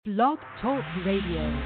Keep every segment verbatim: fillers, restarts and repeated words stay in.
Blog Talk Radio.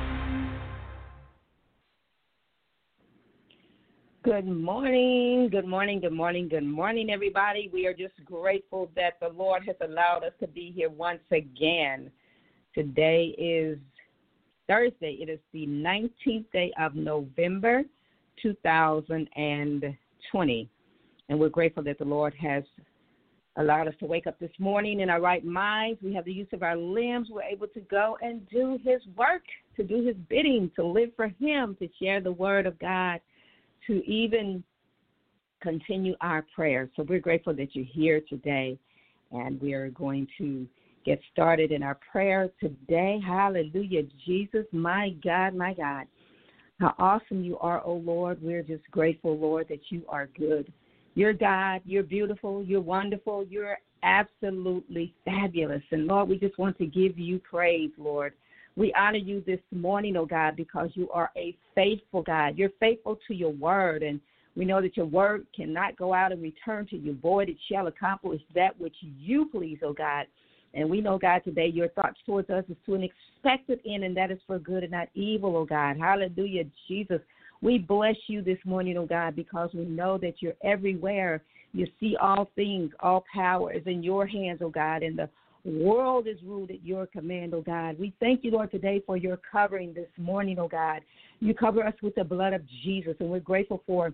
Good morning, good morning, good morning, good morning, everybody. We are just grateful that the Lord has allowed us to be here once again. Today is Thursday. It is the nineteenth day of November, two thousand twenty. And we're grateful that the Lord has allowed us to wake up this morning in our right minds. We have the use of our limbs. We're able to go and do his work, to do his bidding, to live for him, to share the word of God, to even continue our prayers. So we're grateful that you're here today, and we are going to get started in our prayer today. Hallelujah, Jesus, my God, my God. How awesome you are, oh Lord. We're just grateful, Lord, that you are good. You're God, you're beautiful, you're wonderful, you're absolutely fabulous. And Lord, we just want to give you praise, Lord. We honor you this morning, oh God, because you are a faithful God. You're faithful to your word, and we know that your word cannot go out and return to you void. It shall accomplish that which you please, oh God. And we know, God, today your thoughts towards us is to an expected end, and that is for good and not evil, oh God. Hallelujah, Jesus. We bless you this morning, oh God, because we know that you're everywhere. You see all things. All power is in your hands, oh God, and the world is ruled at your command, oh God. We thank you, Lord, today for your covering this morning, oh God. You cover us with the blood of Jesus, and we're grateful for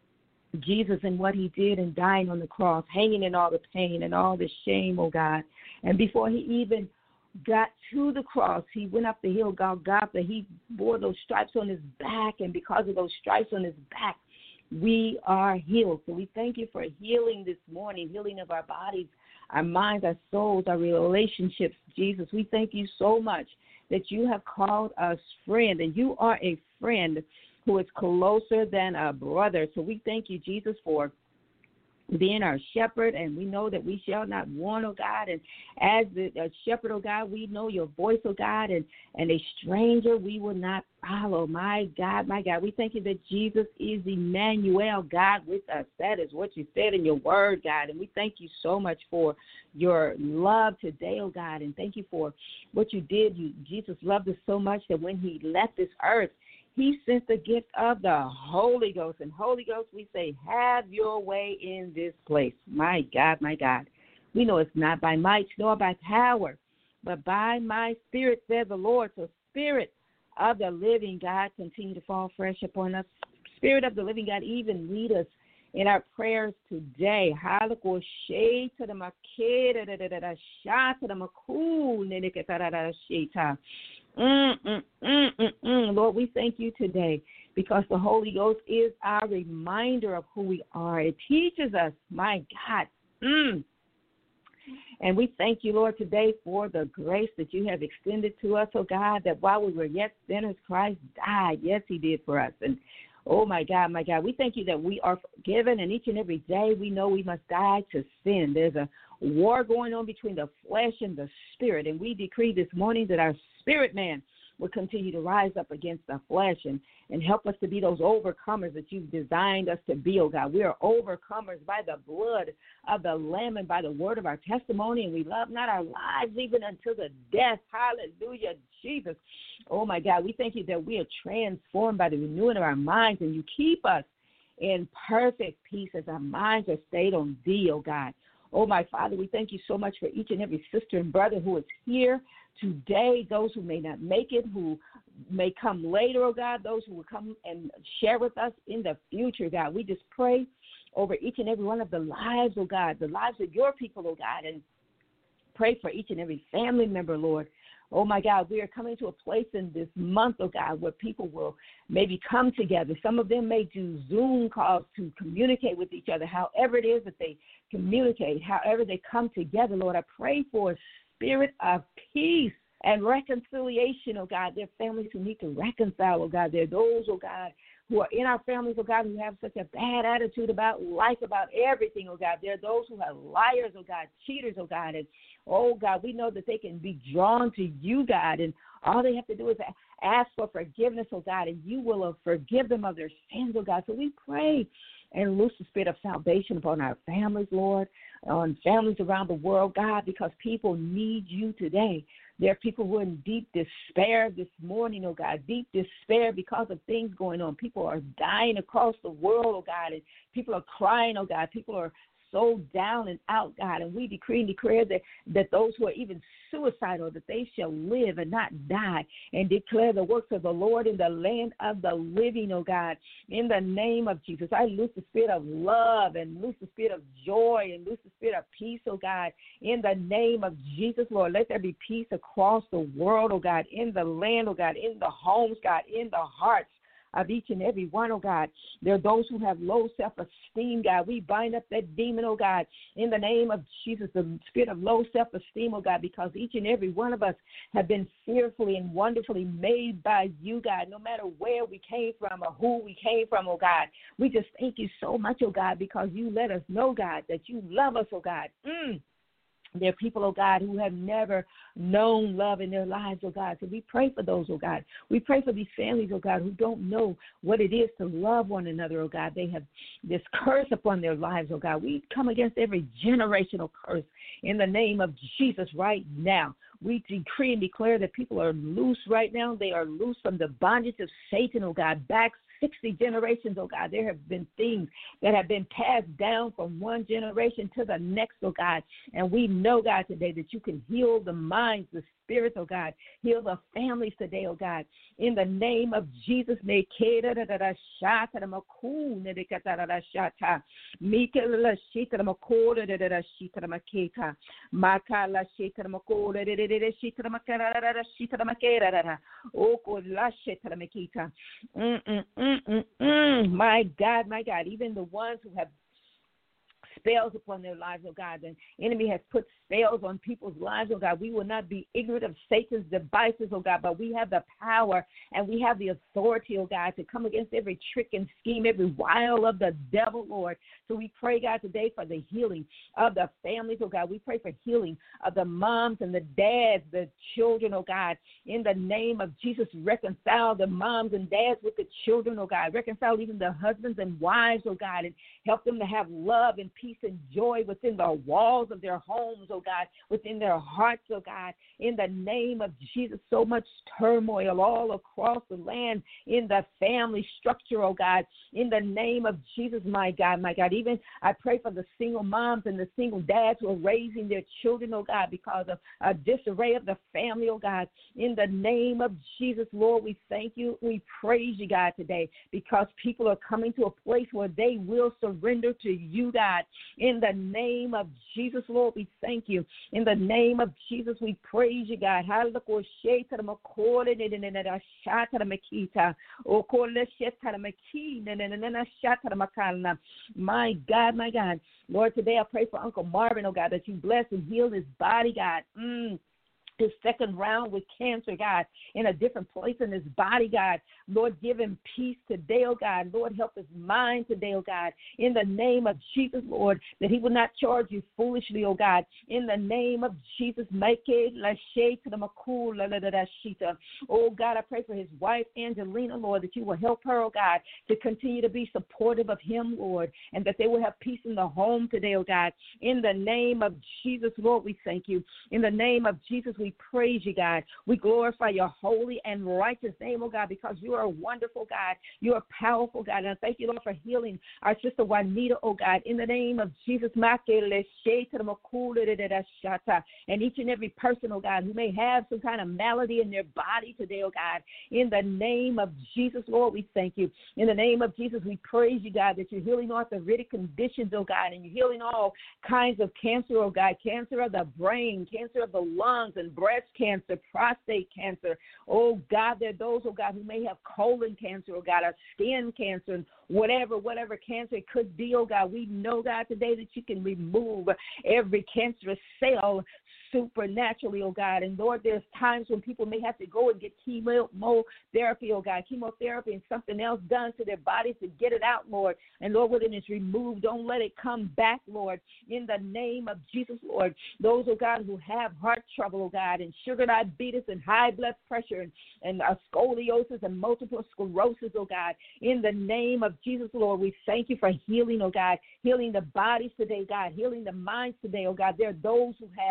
Jesus and what he did in dying on the cross, hanging in all the pain and all the shame, oh God. And before he even got to the cross, he went up the hill, Golgotha. He bore those stripes on his back, and because of those stripes on his back, we are healed. So we thank you for healing this morning, healing of our bodies, our minds, our souls, our relationships, Jesus. We thank you so much that you have called us friend, and you are a friend who is closer than a brother. So we thank you, Jesus, for being our shepherd, and we know that we shall not want, oh God. And as the uh, shepherd, oh God, we know your voice, oh God, and, and a stranger we will not follow. My God, my God, we thank you that Jesus is Emmanuel, God with us. That is what you said in your word, God, and we thank you so much for your love today, oh God, and thank you for what you did. You, Jesus loved us so much that when he left this earth, he sent the gift of the Holy Ghost. And Holy Ghost, we say, have your way in this place. My God, my God. We know it's not by might nor by power, but by my spirit, said the Lord. So Spirit of the living God, continue to fall fresh upon us. Spirit of the living God, even lead us in our prayers today. Hallelujah. Mm, mm, mm, mm, mm. Lord, we thank you today because the Holy Ghost is our reminder of who we are. It teaches us, my God. Mm. And we thank you, Lord, today for the grace that you have extended to us, oh God, that while we were yet sinners, Christ died. Yes, he did for us. And oh, my God, my God, we thank you that we are forgiven, and each and every day we know we must die to sin. There's a war going on between the flesh and the spirit, and we decree this morning that our spirit man will continue to rise up against the flesh and, and help us to be those overcomers that you've designed us to be, oh God. We are overcomers by the blood of the Lamb and by the word of our testimony, and we love not our lives even until the death. Hallelujah, Jesus. Oh, my God, we thank you that we are transformed by the renewing of our minds, and you keep us in perfect peace as our minds are stayed on thee, oh God. Oh, my Father, we thank you so much for each and every sister and brother who is here today, those who may not make it, who may come later, oh God, those who will come and share with us in the future, God. We just pray over each and every one of the lives, oh God, the lives of your people, oh God, and pray for each and every family member, Lord. Oh, my God, we are coming to a place in this month, oh God, where people will maybe come together. Some of them may do Zoom calls to communicate with each other, however it is that they communicate, however they come together, Lord. I pray for a spirit of peace and reconciliation, oh God. There are families who need to reconcile, oh God. There are those, oh God, who are in our families, oh God, who have such a bad attitude about life, about everything, oh God. There are those who are liars, oh God, cheaters, oh God. And, oh God, we know that they can be drawn to you, God, and all they have to do is ask for forgiveness, oh God, and you will forgive them of their sins, oh God. So we pray and loose the spirit of salvation upon our families, Lord, on families around the world, God, because people need you today. There are people who are in deep despair this morning, oh God, deep despair because of things going on. People are dying across the world, oh God, and people are crying, oh God. People are so down and out, God, and we decree and declare that, that those who are even suicidal, that they shall live and not die, and declare the works of the Lord in the land of the living, oh God, in the name of Jesus. I loose the spirit of love and loose the spirit of joy and loose the spirit of peace, oh God, in the name of Jesus, Lord. Let there be peace across the world, oh God, in the land, oh God, in the homes, God, in the hearts of each and every one, oh God. There are those who have low self-esteem, God. We bind up that demon, oh God, in the name of Jesus, the spirit of low self-esteem, oh God, because each and every one of us have been fearfully and wonderfully made by you, God, no matter where we came from or who we came from, oh God. We just thank you so much, oh God, because you let us know, God, that you love us, oh God. Mm. There are people, oh God, who have never known love in their lives, oh God. So we pray for those, oh God. We pray for these families, oh God, who don't know what it is to love one another, oh God. They have this curse upon their lives, oh God. We come against every generational curse in the name of Jesus right now. We decree and declare that people are loose right now. They are loose from the bondage of Satan, oh God, back sixty generations, oh God. There have been things that have been passed down from one generation to the next, oh God. And we know, God, today that you can heal the minds, the spirits, oh God. Heal the families today, oh God. In the name of Jesus, Mm-mm-mm-mm-mm. My God, my God, even the ones who have spells upon their lives, oh God. The enemy has put spells on people's lives, oh God. We will not be ignorant of Satan's devices, oh God, but we have the power and we have the authority, oh God, to come against every trick and scheme, every wile of the devil, Lord. So we pray, God, today for the healing of the families, oh God. We pray for healing of the moms and the dads, the children, oh God. In the name of Jesus, reconcile the moms and dads with the children, oh God. Reconcile even the husbands and wives, oh God, and help them to have love and peace and joy within the walls of their homes, oh God, within their hearts, oh God. In the name of Jesus, so much turmoil all across the land in the family structure, oh God. In the name of Jesus, my God, my God. Even I pray for the single moms and the single dads who are raising their children, oh God, because of a disarray of the family, oh God. In the name of Jesus, Lord, we thank you. We praise you, God, today, because people are coming to a place where they will surrender to you, God. In the name of Jesus, Lord, we thank you. In the name of Jesus, we praise you, God. My God, my God. Lord, today I pray for Uncle Marvin, oh God, that you bless and heal his body, God. Mm. His second round with cancer, God, in a different place in his body, God. Lord, give him peace today, oh God. Lord, help his mind today, oh God. In the name of Jesus, Lord, that he will not charge you foolishly, oh God. In the name of Jesus, make it oh God, I pray for his wife, Angelina, Lord, that you will help her, oh God, to continue to be supportive of him, Lord, and that they will have peace in the home today, oh God. In the name of Jesus, Lord, we thank you. In the name of Jesus, we praise you, God. We glorify your holy and righteous name, oh God, because you are a wonderful God. You are powerful, God. And I thank you, Lord, for healing our sister Juanita, oh God. In the name of Jesus, and each and every person, oh God, who may have some kind of malady in their body today, oh God. In the name of Jesus, Lord, we thank you. In the name of Jesus, we praise you, God, that you're healing arthritic conditions, oh God, and you're healing all kinds of cancer, oh God, cancer of the brain, cancer of the lungs, and breast cancer, prostate cancer. Oh, God, there are those, oh, God, who may have colon cancer, oh, God, or skin cancer, and whatever, whatever cancer it could be, oh, God. We know, God, today that you can remove every cancerous cell supernaturally, oh God. And Lord, there's times when people may have to go and get chemotherapy, oh God, chemotherapy and something else done to their bodies to get it out, Lord. And Lord, when it's removed, don't let it come back, Lord. In the name of Jesus, Lord, those, oh God, who have heart trouble, oh God, and sugar diabetes and high blood pressure and, and uh, scoliosis and multiple sclerosis, oh God, in the name of Jesus, Lord, we thank you for healing, oh God, healing the bodies today, God, healing the minds today, oh God. There are those who have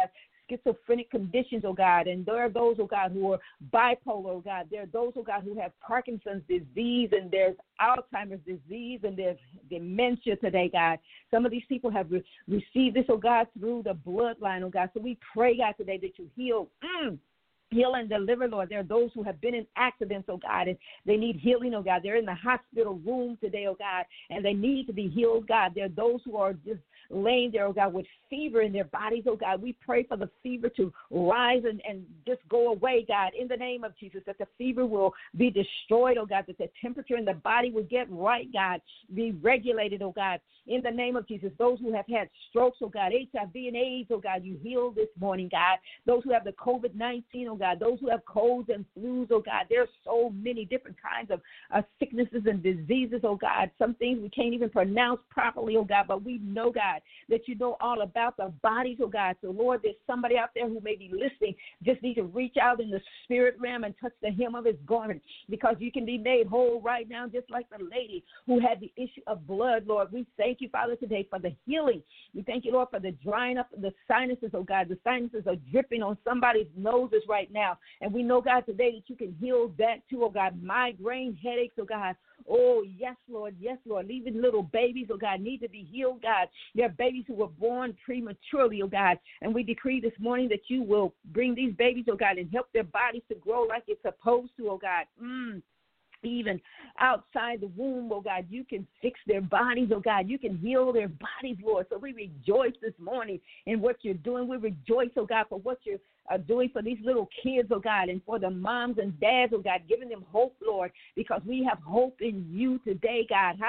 schizophrenic conditions, oh God, and there are those, oh God, who are bipolar, oh God. There are those, oh God, who have Parkinson's disease, and there's Alzheimer's disease, and there's dementia today, God. Some of these people have re- received this, oh God, through the bloodline, oh God. So we pray, God, today that you heal. Mm. Heal and deliver, Lord. There are those who have been in accidents, oh God, and they need healing, oh God. They're in the hospital room today, oh God, and they need to be healed, God. There are those who are just laying there, oh God, with fever in their bodies, oh God. We pray for the fever to rise and, and just go away, God, in the name of Jesus, that the fever will be destroyed, oh God, that the temperature in the body will get right, God, be regulated, oh God, in the name of Jesus. Those who have had strokes, oh God, H I V and AIDS, oh God, you heal this morning, God. Those who have the COVID nineteen, oh God, those who have colds and flus, oh God, there are so many different kinds of uh, sicknesses and diseases, oh God. Some things we can't even pronounce properly, oh God, but we know, God, that you know all about the bodies, oh God. So, Lord, there's somebody out there who may be listening, just need to reach out in the spirit realm and touch the hem of his garment, because you can be made whole right now, just like the lady who had the issue of blood, Lord. We thank you, Father, today for the healing. We thank you, Lord, for the drying up of the sinuses, oh God. The sinuses are dripping on somebody's noses right now. And we know, God, today that you can heal that too, oh God. Migraine headaches, oh God. Oh, yes, Lord. Yes, Lord. Even little babies, oh God, need to be healed, God. There are babies who were born prematurely, oh God. And we decree this morning that you will bring these babies, oh God, and help their bodies to grow like it's supposed to, oh God. Mm. Even outside the womb, oh God, you can fix their bodies, oh God. You can heal their bodies, Lord. So we rejoice this morning in what you're doing. We rejoice, oh God, for what you're uh, doing for these little kids, oh God, and for the moms and dads, oh God, giving them hope, Lord, because we have hope in you today, God.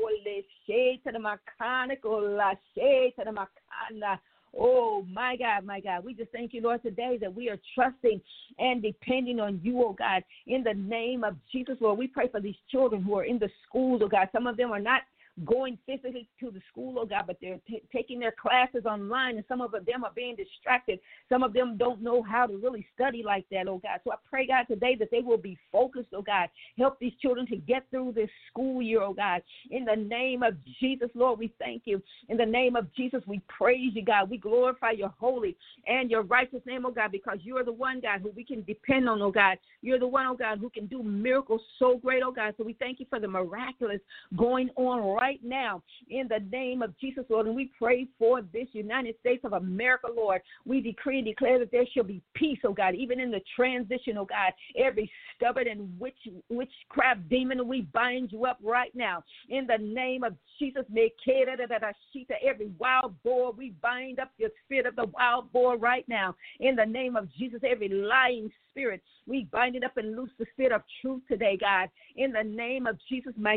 Oh, my God, my God. We just thank you, Lord, today that we are trusting and depending on you, oh God, in the name of Jesus, Lord. We pray for these children who are in the schools, oh God. Some of them are not going physically to the school, oh God, but they're t- taking their classes online, and some of them are being distracted. Some of them don't know how to really study like that, oh God. So I pray, God, today that they will be focused, oh God. Help these children to get through this school year, oh God. In the name of Jesus, Lord, we thank you. In the name of Jesus, we praise you, God. We glorify your holy and your righteous name, oh God, because you are the one, God, who we can depend on, oh God. You're the one, oh God, who can do miracles so great, oh God. So we thank you for the miraculous going on right now in the name of Jesus, Lord. And we pray for this United States of America, Lord. We decree and declare that there shall be peace, oh God, even in the transition, oh God. Every stubborn and witch, witchcraft demon, we bind you up right now in the name of Jesus. Every wild boar, we bind up the spirit of the wild boar right now in the name of Jesus. Every lying spirit, we bind it up and loose the spirit of truth today, God, in the name of Jesus. My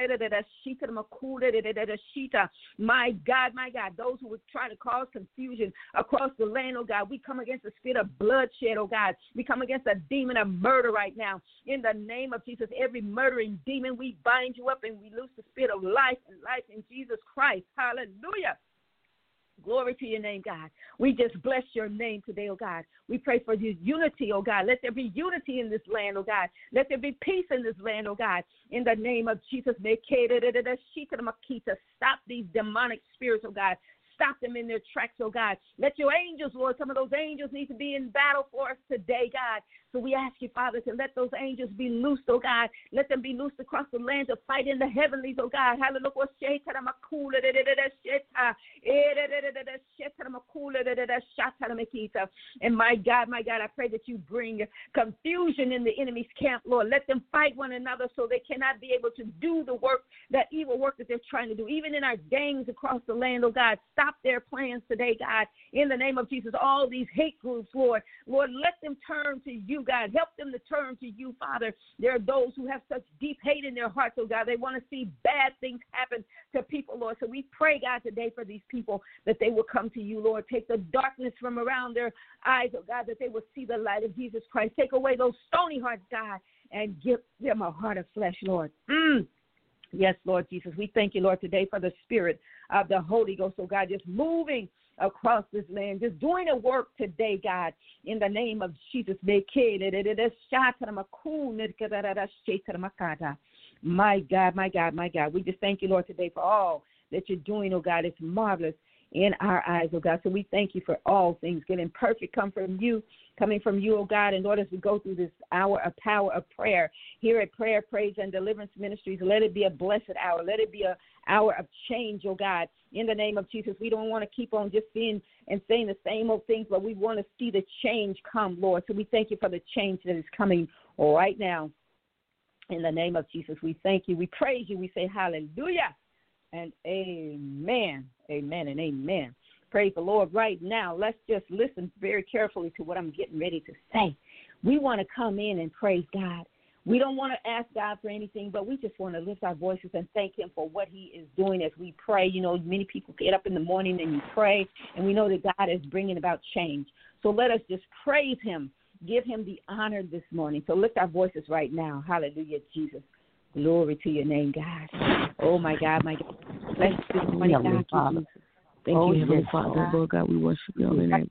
God, my God, those who would try to cause confusion across the land, oh God, we come against the spirit of bloodshed, oh God. We come against the demon of murder right now in the name of Jesus. Every murdering demon, we bind you up and we loose the spirit of life and life in Jesus Christ. Hallelujah. Glory to your name, God. We just bless your name today, oh God. We pray for this unity, oh God. Let there be unity in this land, oh God. Let there be peace in this land, oh God. In the name of Jesus, stop these demonic spirits, oh God. Stop them in their tracks, oh God. Let your angels, Lord, some of those angels need to be in battle for us today, God. So we ask you, Father, to let those angels be loosed, oh God. Let them be loosed across the land to fight in the heavenlies, oh God. Hallelujah. And my God, my God, I pray that you bring confusion in the enemy's camp, Lord. Let them fight one another so they cannot be able to do the work, that evil work that they're trying to do. Even in our gangs across the land, oh God, stop their plans today, God. In the name of Jesus, all these hate groups, Lord, Lord, let them turn to you, God. Help them to turn to you, Father. There are those who have such deep hate in their hearts, oh God. They want to see bad things happen to people, Lord. So we pray, God, today for these people that they will come to you, Lord. Take the darkness from around their eyes, oh God, that they will see the light of Jesus Christ. Take away those stony hearts, God, and give them a heart of flesh, Lord. Mm. Yes, Lord Jesus. We thank you, Lord, today for the spirit of the Holy Ghost, oh God, just moving across this land, just doing a work today, God, in the name of Jesus. My God, my God, my God. We just thank you, Lord, today for all that you're doing, oh God. It's marvelous in our eyes, oh God. So we thank you for all things. Getting perfect come from you, coming from you, oh God. And Lord, as we go through this hour of power of prayer here at Prayer, Praise, and Deliverance Ministries, let it be a blessed hour. Let it be a hour of change, oh God, in the name of Jesus. We don't want to keep on just seeing and saying the same old things, but we want to see the change come, Lord. So we thank you for the change that is coming right now. In the name of Jesus, we thank you. We praise you. We say hallelujah and amen. Amen and amen. Praise the Lord. Right now, let's just listen very carefully to what I'm getting ready to say. We want to come in and praise God. We don't want to ask God for anything, but we just want to lift our voices and thank him for what he is doing as we pray. You know, many people get up in the morning and you pray, and we know that God is bringing about change. So let us just praise him. Give him the honor this morning. So lift our voices right now. Hallelujah, Jesus. Glory to your name, God. Oh, my God, my God. Bless you this morning, God. Thank oh, you, Heavenly yes, Father. God. Lord God, we worship you all in name.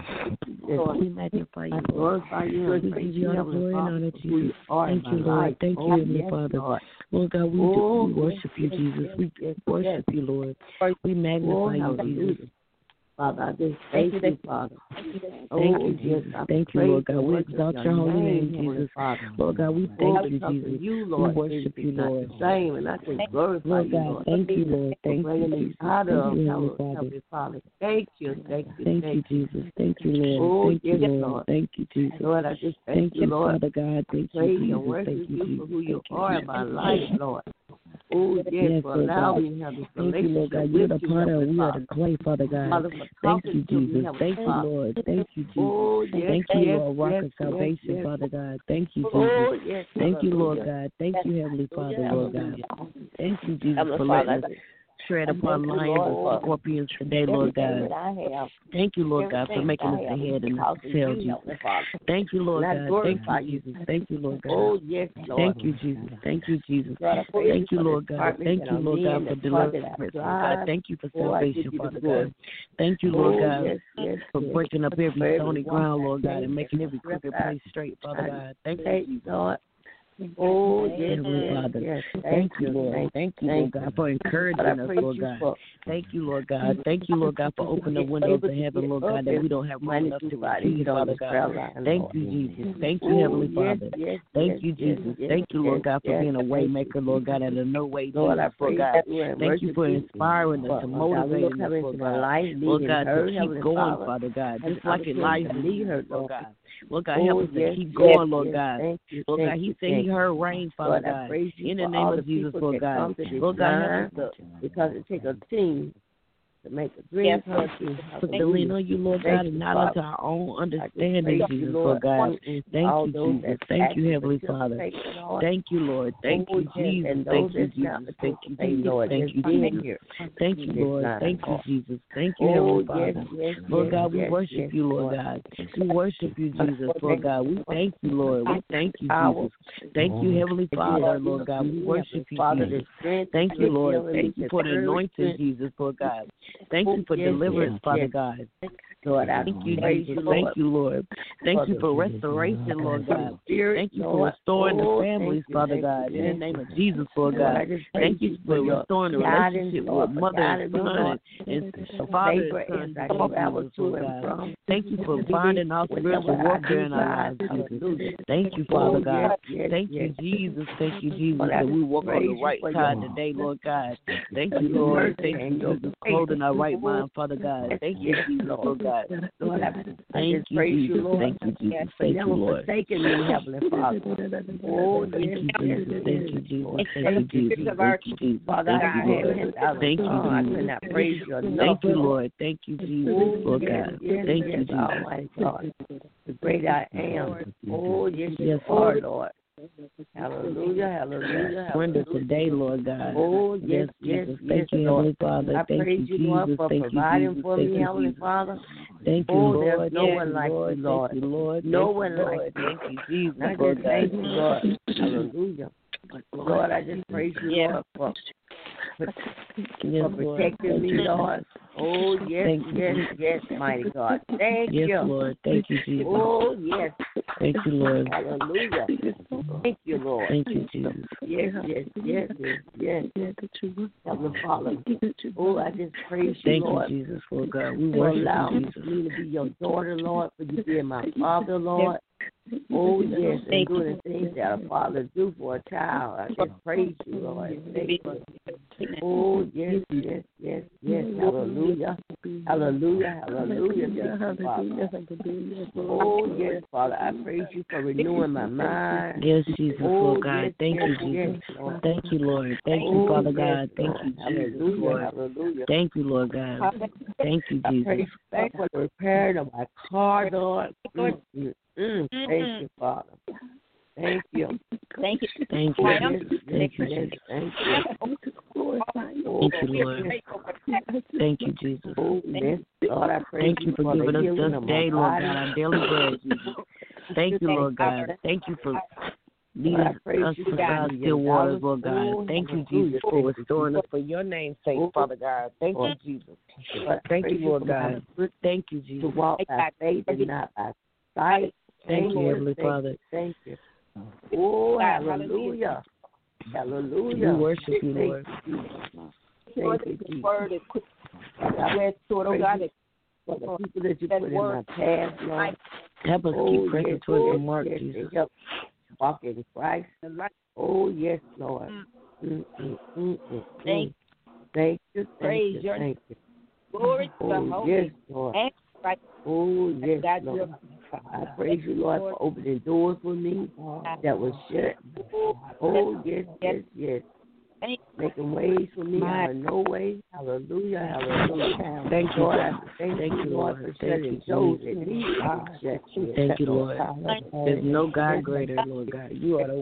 We magnify you, Lord. We give you all the glory and honor, Jesus. Thank you, Lord. Thank you, Heavenly Father. Lord God, we, do, we worship you, Jesus. We worship you, Lord. We magnify you, Jesus. Father, I just thank you, Father. Thank you, Jesus. Thank you, Lord God. We exalt your holy name, Jesus. Lord God, we thank you, Jesus. We worship you, Lord. Same, and I just glorify Lord you, God, Lord. thank you, Lord. Thank you, Jesus. Thank you, Heavenly Father. Thank you, thank you, Thank you, Jesus. Thank you, Lord. Thank you, Lord. Thank you, Jesus. Lord, I just Thank you, Lord. Father God. Thank you, Praise and Jesus. worship Thank you, you Jesus. for who you Thank you, are in my life, Lord. Oh, yes, Yes, for Lord allow God. me to have this Thank you, Lord God. relationship You're with the you, potter, Heavenly we are Father. the clay, Father God. Father, for Thank talking you, to me, Jesus. Heavenly Thank you, Father. Lord. Thank you, Jesus. Oh, yes, Thank you, yes, Lord, rock yes, of yes, salvation, yes. Father God. Thank you, Oh, Jesus. yes, Thank you, Lord hallelujah. God. Thank you, Heavenly Father, Lord God. Thank you, Jesus, Heavenly for Father, letting us tread upon thank you, lions Lord, and for scorpions today, Lord everything God. that I have. Thank you, Lord God, for Everything making that us I have the head and because not of the tail, you, Jesus. Heavenly Father. Thank you, Lord And I God. Thank glorify you, you. Jesus. Thank you, Lord God. Oh, yes, Lord. Thank you, Jesus. Thank you, Jesus. Lord, I praise Thank you, for Lord this God. apartment Thank that you, I'm Lord in, God, the for car deliverance, that I Lord God. drive. Thank you for Oh, I give salvation, you the Father glory. God. Thank you, Lord Oh, God, yes, yes, for yes. breaking up every For every stony walk ground, I Lord God, take, and making every every step crooked I place straight, Father I God. Thank you, take, Jesus. Lord. Oh, yes, Heavenly yes, Father. yes. Thank you, you, Lord. Thank, Thank you, thank Lord God, for encouraging But I us, praise Lord you God. for Thank you, Lord God. Thank you, Lord God, for opening the being windows able of to heaven, get Lord up God, that we every don't have room Monday enough through to Friday and receive, get on Father this God. prayer line, Thank Lord. you, Jesus. Thank you, Oh, Heavenly yes, Father. yes, Thank yes, you, yes, Jesus. yes, Thank you, Lord yes, God, for yes, being a way thank maker, you. Lord God, and a no way, Lord, I Jesus, Lord praise God. you and Thank you worship for you. inspiring us But, and Lord God, we will motivating us, come into Lord my God. life, Lord leading God, to her, keep Heavenly going, Father. Father God, Have just the like opportunity Elijah to lead her, did, Lord Lord. God. Lord God, Oh, help us to yes, keep yes, going, Lord yes. God. Thank you, Lord thank God, he you, said thank he you. heard rain, Father Lord, I God. praise you In the for name all the of Jesus, people Lord that God. come to this Lord God, help line us to because it takes a team to make a dream Yes, come Lord. true. put the lean on you, Lord Thank God, you, and not Father. unto our own I just understanding, praise you, Jesus, Lord. Lord God. Mm-mm. Thank All you, those Jesus. that Thank you, actively Heavenly Father. participate, Lord. Thank you, Lord. Thank Oh, you, yes, Jesus. and Thank those you, that's not Jesus. Thank you, participating, Jesus. Lord, Thank just you, being Jesus. here. Thank you, This Lord. line, Thank you, Lord. Jesus. Thank you, Oh, Heavenly yes, Father. yes, Lord yes, God, we yes, worship yes, you, Lord Lord. God. We worship you, Jesus, Lord God. We thank you, Lord. We thank you, Power. Jesus. Thank you, Heavenly Father, Lord God. We worship you, Father, Jesus. the strength Thank you, you're Lord. giving me Thank you to for the courage, anointing, strength. Jesus, Lord God. Thank Oh, you for yes, deliverance, yes, Father yes. God. Lord, I Thank you, praise Jesus. you, Lord. Thank you, Lord. Thank you the- for restoration, Lord for the God. Spirit, Thank you for Lord. restoring Oh, the families, thank you, Father thank you, God. In the thank name you. of Jesus, Lord Lord, God. I just Thank praise you you for for your restoring the guidance, relationship Lord, with for mother and guiding me, son Lord. and, The and father favor and son as I today, travel Jesus, to Lord and God. from. Thank you for binding all Whenever spiritual I warfare do in our God, lives, Jesus. hallelujah. Thank you, Oh, Father yes, God. yes, Thank yes. you, Jesus. Thank you, Jesus, Lord, I that we just walk on the praise you right for side your, today, Lord God. Thank for you, your Lord. mercy Thank you, and your Jesus, grace. clothing our right mind, Father God. Yes, Thank you, yes, Jesus, Lord. Lord God. Lord, I, I Thank just you, praise Jesus. you, Lord. Thank you, Jesus. For Thank you, never Lord. forsaking me, Heavenly Father. Oh, Thank yes, you, yes, Jesus. yes, Thank you, Jesus. Lord. Thank you, Thank you, Jesus. Jesus. Thank you, Jesus. Father, I Thank you, had Lord. ten thousand Thank you, tongues. I Jesus. could not praise you enough. Thank you, Lord. Thank you, Jesus, Oh, Lord yes, God. yes, Thank yes, you, Jesus. Almighty God. The great I am. Oh, yes, you Yes, are, Lord. Lord. Hallelujah, hallelujah, Surrender hallelujah. today, Lord God. Oh, yes, Yes, yes, Jesus. yes, Thank you, Lord. Heavenly Father. I Thank praise you, you, Lord, Jesus. for Thank you, providing Jesus. for Thank me, you, Heavenly Jesus. Father. Thank you, Oh, Lord. there's no Thank one you, like Lord. you, Lord. Thank you, Lord. No Thank one you, like Lord. you. Thank you, Jesus, And I Lord just God. thank you, Lord. Hallelujah. Lord, I just praise you, Yeah. Lord, for, Yes, for Lord. protecting Thank me, you. Lord. Oh, yes, Thank you. yes, yes, mighty God. Thank Yes, you. Lord. Thank you, Jesus. Oh, yes. Thank you, Lord. Hallelujah. Thank you, Lord. Thank you, Jesus. Yes, yes, yes, yes, yes. Heavenly Father. Oh, I just praise you, Thank Lord. you, Jesus, Lord God. We You worship allow you, Jesus. me to be your daughter, Lord, for you being my father, Lord. Oh, yes, and doing the things that a father do for a child. I just praise you, Lord. Thank you. Oh, yes, yes, yes, yes. Hallelujah. Hallelujah, hallelujah. Hallelujah. Oh, yes, Father. I praise you for renewing my mind. Yes, Jesus, Oh, Lord God. yes, Thank yes, you, Jesus. yes, Lord. Thank you, Lord. Thank Oh, you, Father yes, God. Thank Lord. you, Jesus, Hallelujah, Lord. hallelujah. Thank you, Lord God. Thank you, I Jesus. praise you for the repair of my car, Lord. Mm, mm, mm. Thank you, Father. Thank you. Thank you. Thank you. Yes, Thank you, yes, Jesus. thank you. Thank you, Lord. Thank you, Jesus. Oh, yes, Lord, I praise Thank you for the giving us healing this of my day, Lord body. God, our daily bread, Jesus. Thank you, Lord God. Thank you for leading us beside still waters, Lord God. Thank you, Jesus, for restoring us for your name's sake, Father God. Thank you, Jesus. Thank you, Lord God. Thank you, Jesus. To walk by faith and not by sight. Thank you, Heavenly Father. Thank you. Oh, hallelujah. Hallelujah. We worship you, Lord. Thank you, Jesus. Word is quick. Where sort of God is For the people that you put in my path, Lord. Help us Oh, keep pressing yes, towards the yes, mark, yes, Jesus. and help walk in Christ. Oh, yes, Lord. Mm, mm, mm, mm, Thank, thank you, thank praise you, your thank you. glory to the Oh, Holy yes, Lord. and right. Oh, yes, God, Lord. I praise you, Lord, for opening doors for me that was shut. Oh, yes, yes, yes. Making ways for me out of no way. Hallelujah, hallelujah. Thank you, Lord. I Lord. thank, Thank you, you, Lord, Lord. for Thank shutting you, doors Jesus. that need to be shut. Thank you, Lord. There's no God greater, Lord God. You are the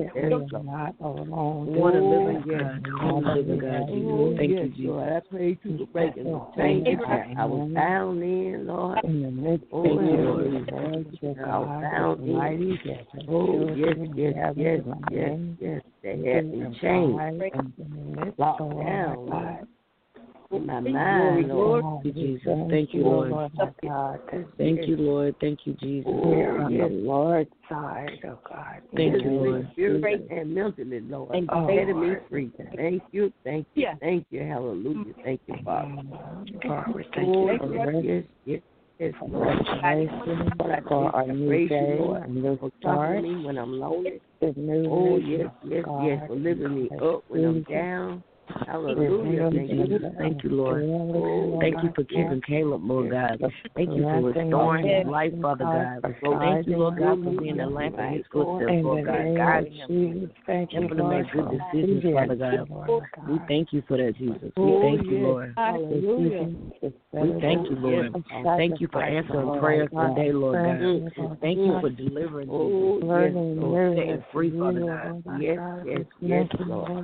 one of living God, the only living God, Jesus. Oh, Thank yes, you, Jesus. Lord. I praise you for breaking the chains that I was bound in, Lord. Oh, Thank you, Lord. I was bound in. Oh, yes, yes, yes, yes, yes. That had been changed, locked down, Lord. In my mind, Lord. Thank you, Jesus. Thank you, Lord. Thank you, Lord. Thank you, Jesus. On the Lord's side, oh God. Thank you, Lord. Spirit and mentally, Lord. And setting me free. Thank you, thank you, thank you. Hallelujah. Thank you, Father. Father, thank you for yes, yes, yes. Yes, Lord. But I for our new praise day, you, Lord, a new for start. comforting me when I'm lonely. Oh, yes, yes, yes, for lifting me up when I'm down. Hallelujah. Thank you. Thank you, Lord. Oh, Thank you for keeping Caleb, Lord God. Thank you for restoring his life, Father God. Thank you, Lord God, for being a lamp in his footsteps, Lord God. Guiding him, helping him to make good decisions, Father God. We thank you for that, Jesus. We thank you, Lord. Hallelujah. We thank you, Lord. Thank you for answering prayers today, Lord God. Thank you for delivering, Oh, Jesus. yes, Lord. Setting free, Father God. Yes, yes, yes, Lord.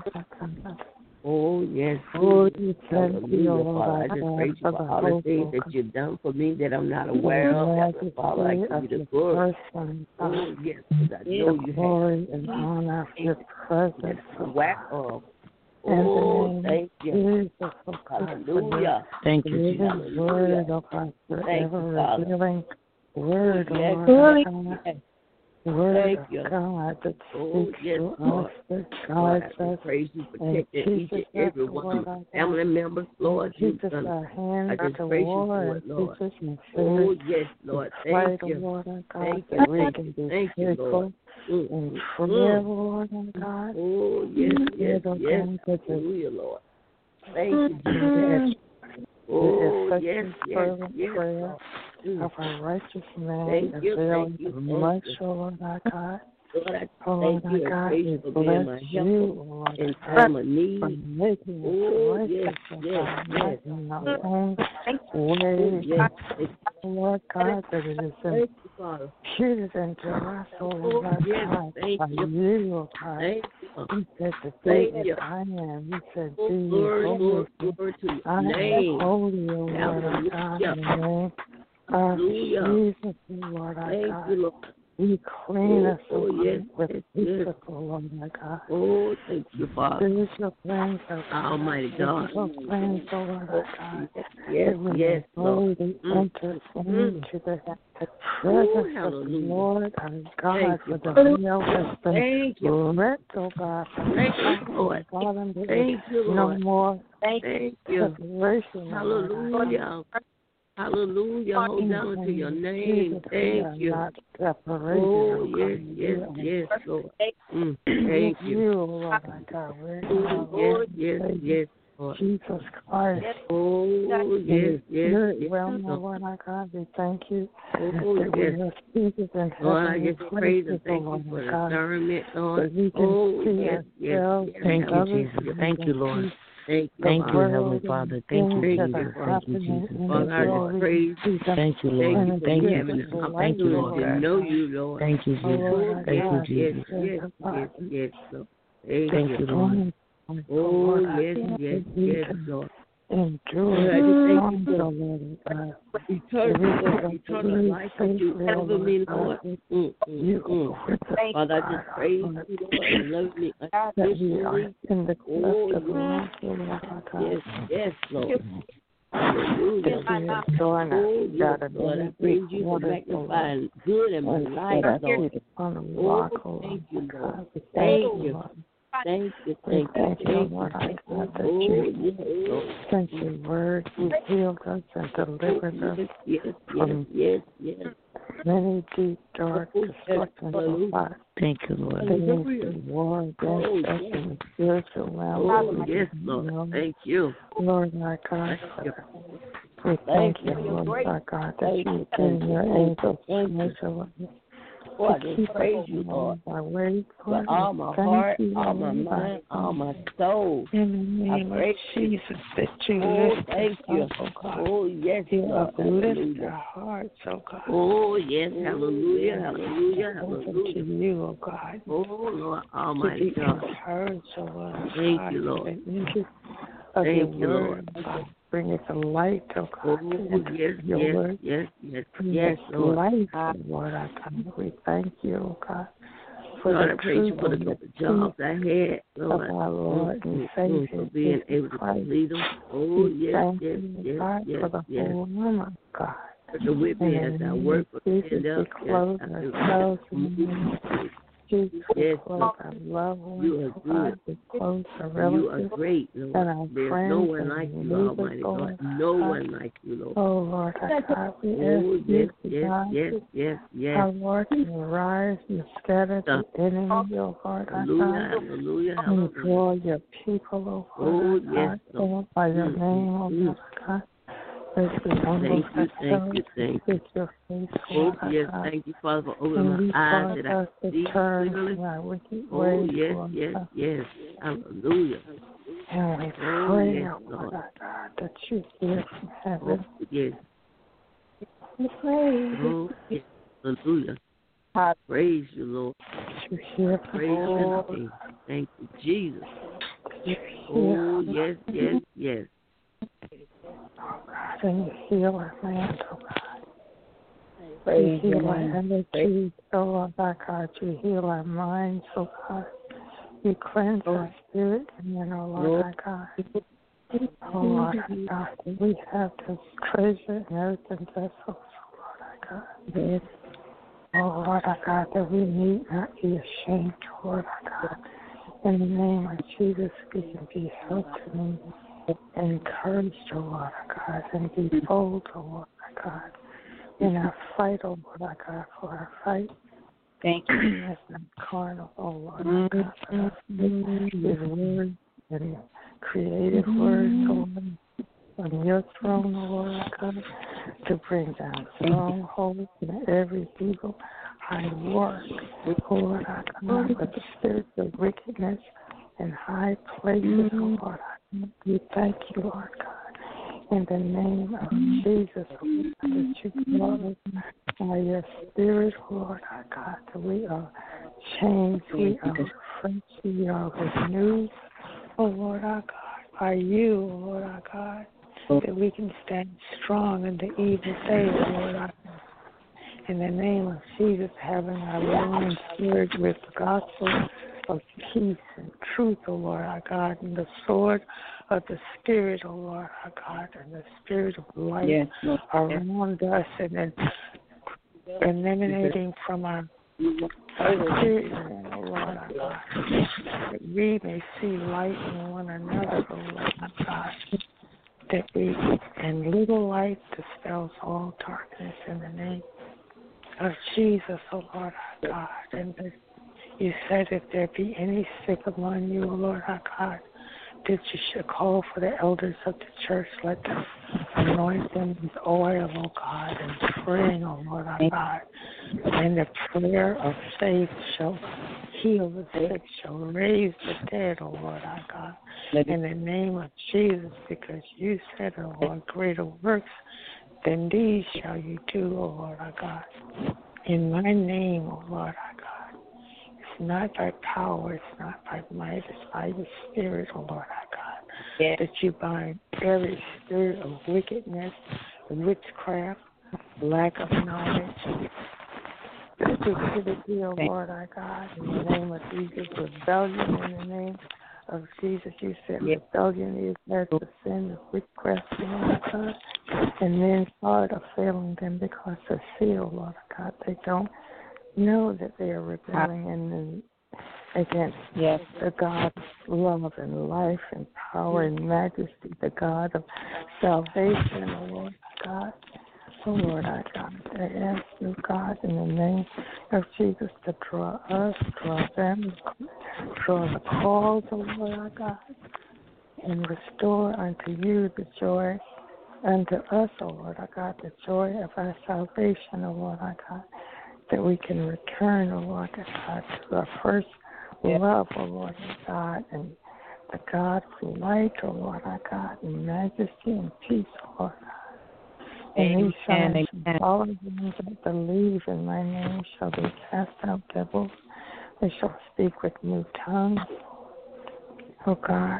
Oh, yes. Oh, Hallelujah, Father. I just praise you for all the things that you've done for me that I'm not aware of. Father, I give you the glory. Oh, yes, because I know you have and honor your presence. Whack up. Oh, thank you. Hallelujah. Thank you, Jesus. Word of God, forever revealing Word of God. Word Thank you. of God that Oh, speaks yes, to Lord. us, that Lord, guides I us, praise you, and protecting each teaches and us every the one word of my of family members, Lord. teaches You've done. our hands I just to praise you war for it, and Lord. teaches me Oh, yes, Lord. Thank the you. Lord our God, Thank you, that we thank can you, be thank you, faithful Lord. Mm, and mm, free, mm. Lord our God. Oh, yes, yes, Lord, yes. God, that the Hallelujah, Lord. Thank you, Jesus. Oh, yes, yes, yes. prayer Mm. of a righteous man Thank you, avails thank you, thank much, you. O Lord our God. Lord, I Oh, thank Lord you our and God, praise we you for being my bless helper you, Lord in our time of God, need. for making us Oh, righteous, yes, O yes, God, yes. not in our own Oh, ways, yes. Thank Lord God, that it is you, Father. imputed into us, O Oh, Lord our yes, God, thank by you. you, O God. Thank you. You said the Thank day you. is I am. You said, Oh, be ye glory, holy. glory, glory to I your am name. holy, O Lord our God, in the name of Hallelujah. Jesus, O Lord our Thank God. you, Lord. You clean us, oh, oh, yes, with yes, Jesus, yes. oh Lord, my God. Oh, thank you, Father. Spiritual things, oh God. Almighty God. Spiritual things, oh Lord, my God. Yes, that we yes, Lord. Lord. We enter Mm. into the, the Oh, presence of the hallelujah. Lord our God Thank for you, the Father. meal has been Thank you. wrecked, oh God. Thank you, Lord. God, and there is Thank you, no Lord. more Thank you. separation, oh Lord. Hallelujah. Hallelujah. Hold down to your name. Jesus, we are Thank you. not separated, Oh, oh yes, God. yes, We are yes, Lord. Mm. with Thank you. you, oh Lord, my God. We're in our Oh, Lord yes, and yes, Savior, yes, Lord. Jesus Christ. Oh, In yes, the yes, spirit yes, realm, oh Lord. Lord, my God, we thank you Oh, that we yes. are seated in Lord, I heavenly just praise places, and oh thank you Lord, for my the God. discernment, Lord. That we can Oh, see yes, yes, ourselves yes. and Thank you, others, Jesus. and Thank we you, can Lord. see Thank you, the Thank you, Father. Heavenly world Father. and Thank you, things Thank that you, Jesus. are Father. Thank you, happening Jesus. in Father, this I world. just We can praise see them Thank you, Thank Lord. in you a for Thank me you, having the Jesus. spiritual Thank light, you, oh opportunity Lord to Lord, my God. know God. you, Lord. Thank you, Oh Jesus. Lord, Oh, our Thank you, yes, God, yes, Jesus. there's yes, a yes, body. yes, Lord. Thank Thank you. you, Lord. Oh Oh, Lord, I yes, thank yes, you yes, can Lord. endure Lord, I the just thank you storms, for oh Lord, God. eternal, for Everything eternal is life that you safely, oh cover Lord, me, God. Lord. Mm, mm, You mm. are with us, Father, I God, just praise Lord. you, Lord, for loving me That we are unconditionally. in the Oh, cleft of the yes, rock, oh Lord, God. yes, yes, Lord. Hallelujah. That we are joining us, Oh, God, yes, and Lord. I then praise we you for waters, oh Lord. magnifying good in my And life, set our Lord. feet upon the Oh, rock, oh thank Lord, you, God. Lord. We thank Thank you, you. Lord. Thank you, We thank you, thank you, thank Lord, you. our God, that Oh, you yes, Lord. sent your word, you healed us and delivered us Yes, yes, yes, from yes, yes. many deep, dark, Oh, yes, destructions of hallelujah. life. Thank you, Lord. Things the war against Oh, us yes. in the spiritual realm. Oh, that we yes, didn't Lord. know. Thank you. Lord, our God, Thank you. we thank you, Lord, our God, that you gave your angels spiritual Oh, I to just keep us praise you, in Lord. our ways, With Lord. all my Thank heart, you, all my Lord, mind, all my soul. in the I name of praise you. Jesus, that you Oh, lift thank us you. up, oh God. Oh, yes, You Lord. uplift our Hallelujah. hearts, oh God. Oh, yes. Hallelujah. Hallelujah. Open to Hallelujah. you, oh God. Oh, Lord To Almighty be God. encouraged, oh Lord. Thank God, you, Lord. the interest of Thank your you, Lord. word, oh God. Bring it to light, oh Oh, God. yes, Your yes, word. yes, yes, Bring yes, us Lord. life, oh Lord, I come. We thank you, oh God, for Lord, the I praise you truth for the of couple your jobs I had, of Lord. our Lord Mm, and mm, Savior, mm, for being Jesus able to Christ. complete them. Oh, We yes, thank yes, you, yes, God, yes, for the yes. whole woman, God. Put the whip In me the as I name work of for Jesus, stand we up. Yes, close I do. ourselves in the name of Jesus. We Yes, close Lord. our loved ones, You are oh God. good. We close our You are relatives great, and Lord. our There's friends no one and like you, leaders, Almighty oh God. Lord No God. one like you, Lord. Oh Lord our God, we Oh, ask yes, you, yes, God, yes, yes, yes. our Lord, to rise and scatter the enemy, oh Lord our Hallelujah, God. hallelujah, And hallelujah. draw your people, oh Oh, Lord our yes, God, Lord. called by your Mm, name, oh mm, Lord our God. As we humble Thank you, thank ourselves you, thank you. with your face, Oh, Lord our yes, God. thank you, Father, for opening And my we eyes cause that I us to can see turn clearly. from our wicked Oh, ways, yes, Lord yes, God. yes. Hallelujah. And we Oh, pray, yes, oh Lord Lord. our God, that you hear from Oh, heaven. yes. We pray Oh, yes. Hallelujah. Praise you, Lord. that you hear from Praise you, heaven. King. Thank you, Jesus. You Oh, hear, yes, yes, yes. oh God, and you heal our land, oh God. Praise You your heal our name. energies, oh Lord our God. You heal our minds, oh God. You cleanse our spirit, and then, oh Lord our God. Oh Lord our God, we have this treasure in earthen vessels, oh Lord our God. Yes. Oh Lord our God, that we need not be ashamed, oh Lord our God. In the name of Jesus, we can be helped and encouraged, oh Lord our God, and be bold, oh Lord our God. In our fight, oh Lord our God, for our fight. Thank you. It's not carnal, oh Lord our God, but our faith is word and creative words, oh Lord, on your throne, oh Lord our God, to bring down strongholds and every evil high work, oh Lord our God, with the spirits of wickedness in high places, oh Lord our God. We thank you, Lord God. In the name of Jesus, oh God, that you call us by your Spirit, Lord our God, that we are changed, we are fresh, we are renewed, oh Lord our God, by you, oh Lord our God, that we can stand strong in the evil day, oh Lord our God. In the name of Jesus, having our loins girded with the gospel of peace and truth, O Lord our God, and the sword of the Spirit, O Lord our God, and the Spirit of life yes, Lord. Around yes. us, and then emanating from our spirit, O Lord our God, that we may see light in one another, O Lord our God, that we, and little light dispels all darkness in the name of Jesus, O Lord our God. And that you said if there be any sick among you, O Lord our God, that you should call for the elders of the church, let them anoint them with oil, O God, and praying, O Lord our God. And the prayer of faith shall heal the sick, shall raise the dead, O Lord our God. In the name of Jesus, because you said, O Lord, greater works than these shall you do, O Lord our God. In my name, O Lord our God. It's not by power, it's not by might, it's by the Spirit, O Lord our God, yes. that you bind every spirit of wickedness, witchcraft, lack of knowledge, stupidity, O Lord our God, in the name of Jesus, rebellion in the name of Jesus. You said yes. rebellion is as the sin of witchcraft, O Lord our God, and men's heart are failing them because of fear, O Lord our God. They don't know that they are rebelling and against yes. the God of love and life and power and majesty, the God of salvation, O Lord God. Oh Lord our God, I ask you, God, in the name of Jesus, to draw us, draw them, draw the calls, O Lord our God, and restore unto you the joy, unto us, O Lord our God, the joy of our salvation, O Lord our God, that we can return, O Lord God, to our first love, O Lord God, and the God of light, O Lord our God, and majesty and peace, O Lord God. And these signs shall follow them that believe in my name shall be cast out devils. They shall speak with new tongues, O God.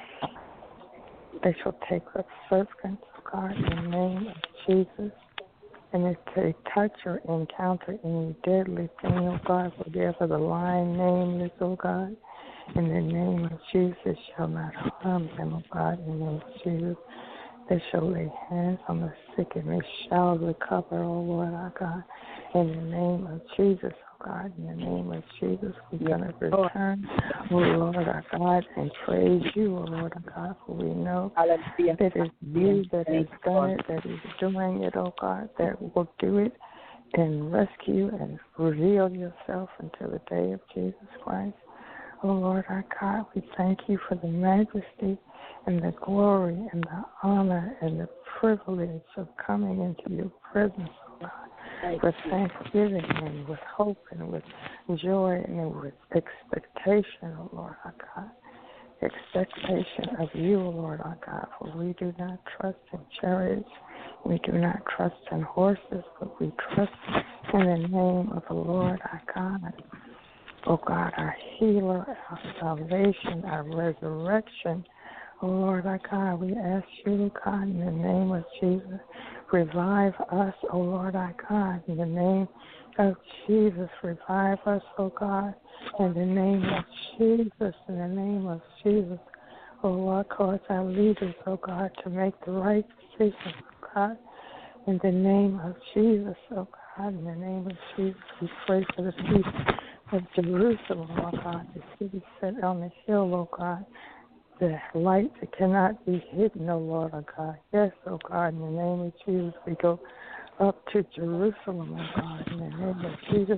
They shall take up serpents, O God, in the name of Jesus. And if they touch or encounter any deadly thing, O God, whatever the lying name is, O God, in the name of Jesus shall not harm them, O God, in the name of Jesus. They shall lay hands on the sick and they shall recover, O Lord our God, in the name of Jesus, O God, in the name of Jesus. We're going to return, O Lord our God, and praise you, O Lord our God, for we know that it's you that has done it, that is doing it, O God, that will do it and rescue and reveal yourself until the day of Jesus Christ. O Lord our God, we thank you for the majesty and the glory and the honor and the privilege of coming into your presence, O God, with thanksgiving and with hope and with joy and with expectation, O Lord our God. Expectation of you, O Lord our God, for we do not trust in chariots, we do not trust in horses, but we trust in the name of the Lord our God. Oh God, our healer, our salvation, our resurrection. Oh Lord our God, we ask you, God, in the name of Jesus, revive us, oh Lord our God, in the name of Jesus, revive us, oh God, in the name of Jesus, in the name of Jesus. Oh Lord, cause our leaders, oh God, to make the right decisions, oh God, in the name of Jesus, oh God, in the name of Jesus, we pray for the peace of Jerusalem, oh God, the city set on the hill, oh God, the light that cannot be hidden, oh Lord, oh God. Yes, oh God, in the name of Jesus, we go up to Jerusalem, oh God, in the name of Jesus.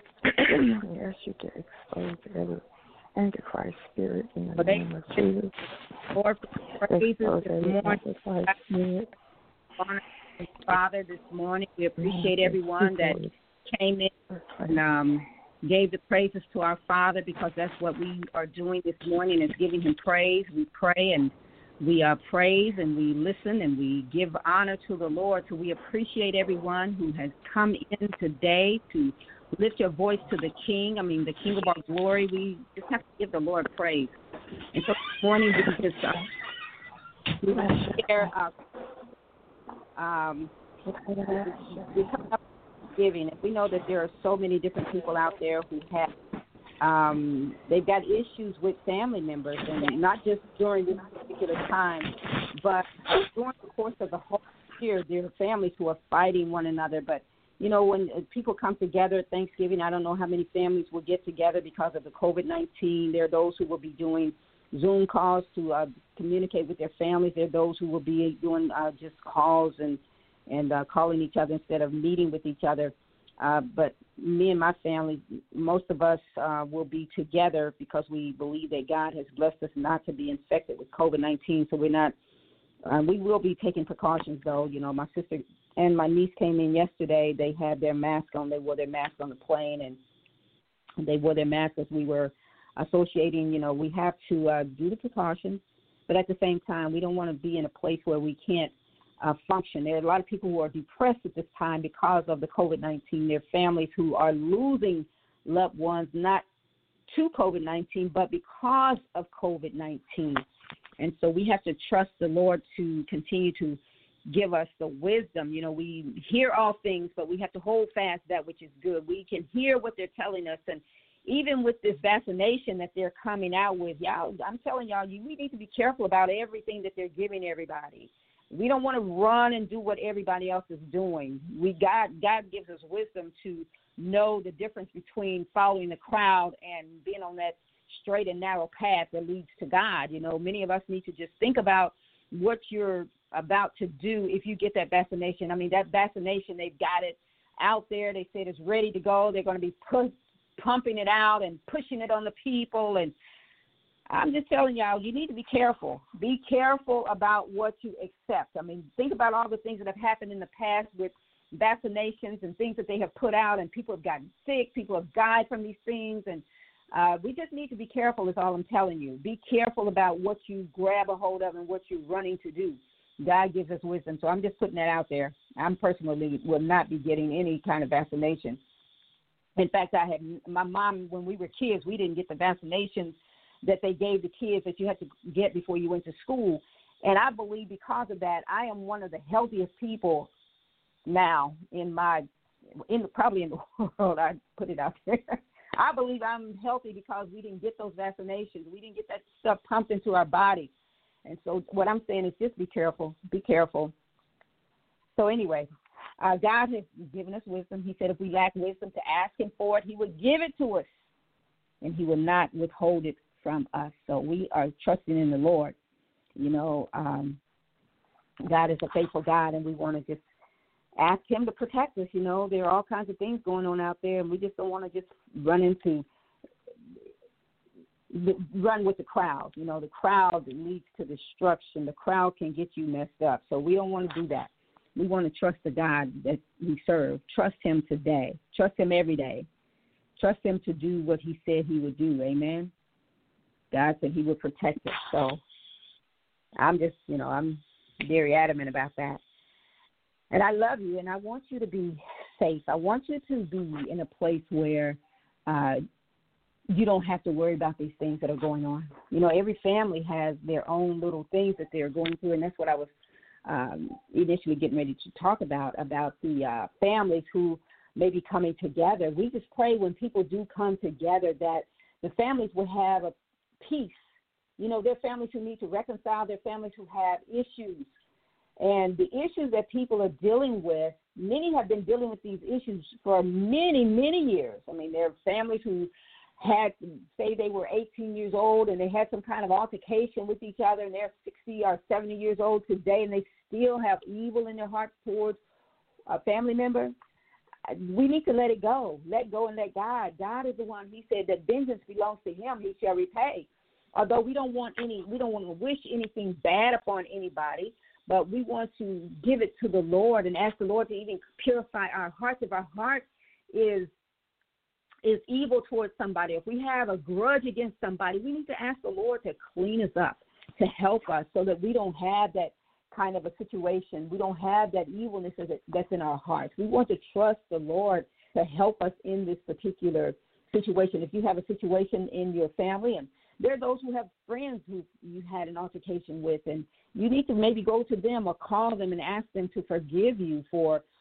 We ask you to expose every Antichrist spirit in the name of Jesus. Lord, praises this morning. Father, this morning, we appreciate everyone that came in and um, gave the praises to our Father, because that's what we are doing this morning, is giving him praise. We pray and we uh, praise and we listen and we give honor to the Lord. So we appreciate everyone who has come in today to lift your voice to the King. I mean, the King of our glory. We just have to give the Lord praise. And so this morning we just uh, we share uh, um, we come up Thanksgiving. And we know that there are so many different people out there who have, um, they've got issues with family members, and not just during this particular time, but during the course of the whole year, there are families who are fighting one another. But, you know, when people come together at Thanksgiving, I don't know how many families will get together because of the COVID nineteen. There are those who will be doing Zoom calls to uh, communicate with their families. There are those who will be doing uh, just calls and, and uh, calling each other instead of meeting with each other. Uh, but me and my family, most of us uh, will be together because we believe that God has blessed us not to be infected with COVID nineteen. So we're not, uh, we will be taking precautions, though. You know, my sister and my niece came in yesterday. They had their mask on. They wore their mask on the plane, and they wore their mask as we were associating. You know, we have to uh, do the precautions, but at the same time, we don't want to be in a place where we can't uh, function. There are a lot of people who are depressed at this time because of the COVID nineteen. There are families who are losing loved ones, not to COVID nineteen, but because of COVID nineteen. And so we have to trust the Lord to continue to give us the wisdom. You know, we hear all things, but we have to hold fast that which is good. We can hear what they're telling us, and even with this vaccination that they're coming out with, y'all, I'm telling y'all, you, we need to be careful about everything that they're giving everybody. We don't want to run and do what everybody else is doing. We God, God gives us wisdom to know the difference between following the crowd and being on that straight and narrow path that leads to God. You know, many of us need to just think about what you're about to do if you get that vaccination. I mean, that vaccination, they've got it out there. They said it's ready to go. They're going to be put, pumping it out and pushing it on the people. And I'm just telling y'all, you need to be careful. Be careful about what you accept. I mean, think about all the things that have happened in the past with vaccinations and things that they have put out, and people have gotten sick. People have died from these things. And uh, we just need to be careful is all I'm telling you. Be careful about what you grab a hold of and what you're running to do. God gives us wisdom. So I'm just putting that out there. I'm personally will not be getting any kind of vaccination. In fact, I had my mom, when we were kids, we didn't get the vaccinations that they gave the kids that you had to get before you went to school. And I believe because of that, I am one of the healthiest people now in my, in the, probably in the world. I put it out there. I believe I'm healthy because we didn't get those vaccinations. We didn't get that stuff pumped into our body. And so what I'm saying is just be careful, be careful. So anyway, uh, God has given us wisdom. He said if we lack wisdom to ask him for it, he would give it to us, and he will not withhold it from us. So we are trusting in the Lord. You know, um, God is a faithful God, and we want to just ask him to protect us. You know, there are all kinds of things going on out there, and we just don't want to just run into run with the crowd. You know, the crowd leads to destruction. The crowd can get you messed up. So we don't want to do that. We want to trust the God that we serve. Trust him today. Trust him every day. Trust him to do what he said he would do. Amen. God said he would protect us. So I'm just, you know, I'm very adamant about that. And I love you, and I want you to be safe. I want you to be in a place where uh, you don't have to worry about these things that are going on. You know, every family has their own little things that they're going through, and that's what I was um, initially getting ready to talk about, about the uh, families who may be coming together. We just pray when people do come together that the families will have a peace. You know, there are families who need to reconcile. There are families who have issues. And the issues that people are dealing with, many have been dealing with these issues for many, many years. I mean, there are families who had, say they were eighteen years old and they had some kind of altercation with each other, and they're sixty or seventy years old today, and they still have evil in their hearts towards a family member. We need to let it go. Let go and let God. God is the one, he said, that vengeance belongs to him. He shall repay. Although we don't want any, we don't want to wish anything bad upon anybody, but we want to give it to the Lord and ask the Lord to even purify our hearts. If our heart is is evil towards somebody, if we have a grudge against somebody, we need to ask the Lord to clean us up, to help us so that we don't have that kind of a situation. We don't have that evilness that's in our hearts. We want to trust the Lord to help us in this particular situation. If you have a situation in your family, and there are those who have friends who you had an altercation with, and you need to maybe go to them or call them and ask them to forgive you for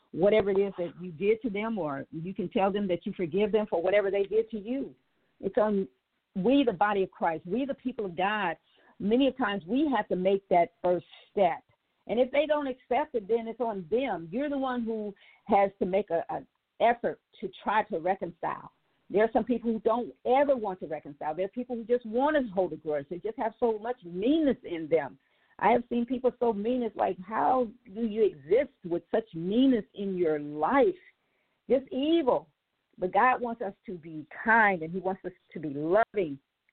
whatever it is that you did to them, or you can tell them that you forgive them for whatever they did to you. It's on we, the body of Christ, we, the people of God. Many times we have to make that first step. And if they don't accept it, then it's on them. You're the one who has to make an effort to try to reconcile. There are some people who don't ever want to reconcile. There are people who just want to hold a grudge. They just have so much meanness in them. I have seen people so mean. It's like, how do you exist with such meanness in your life? Just evil. But God wants us to be kind, and he wants us to be loving.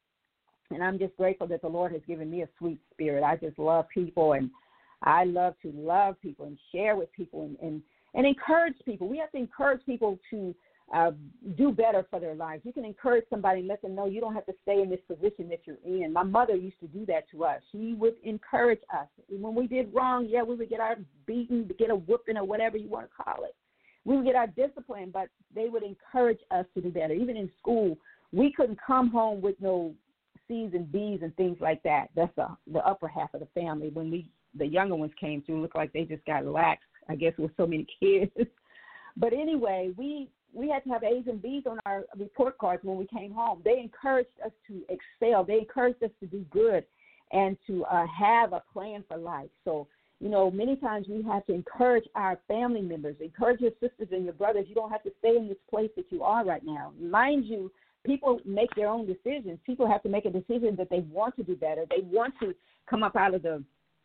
And I'm just grateful that the Lord has given me a sweet spirit. I just love people, and I love to love people and share with people and, and, and encourage people. We have to encourage people to uh, do better for their lives. You can encourage somebody and let them know you don't have to stay in this position that you're in. My mother used to do that to us. She would encourage us. When we did wrong, yeah, we would get our beaten, get a whooping, or whatever you want to call it. We would get our discipline, but they would encourage us to do better. Even in school, we couldn't come home with no C's and B's and things like that. That's the, the upper half of the family. When we the younger ones came through, it looked like they just got lax, I guess, with so many kids. But anyway, we, we had to have A's and B's on our report cards when we came home. They encouraged us to excel. They encouraged us to do good and to uh, have a plan for life. So, you know, many times we have to encourage our family members, encourage your sisters and your brothers. You don't have to stay in this place that you are right now. Mind you, people make their own decisions. People have to make a decision that they want to do better. They want to come up out of the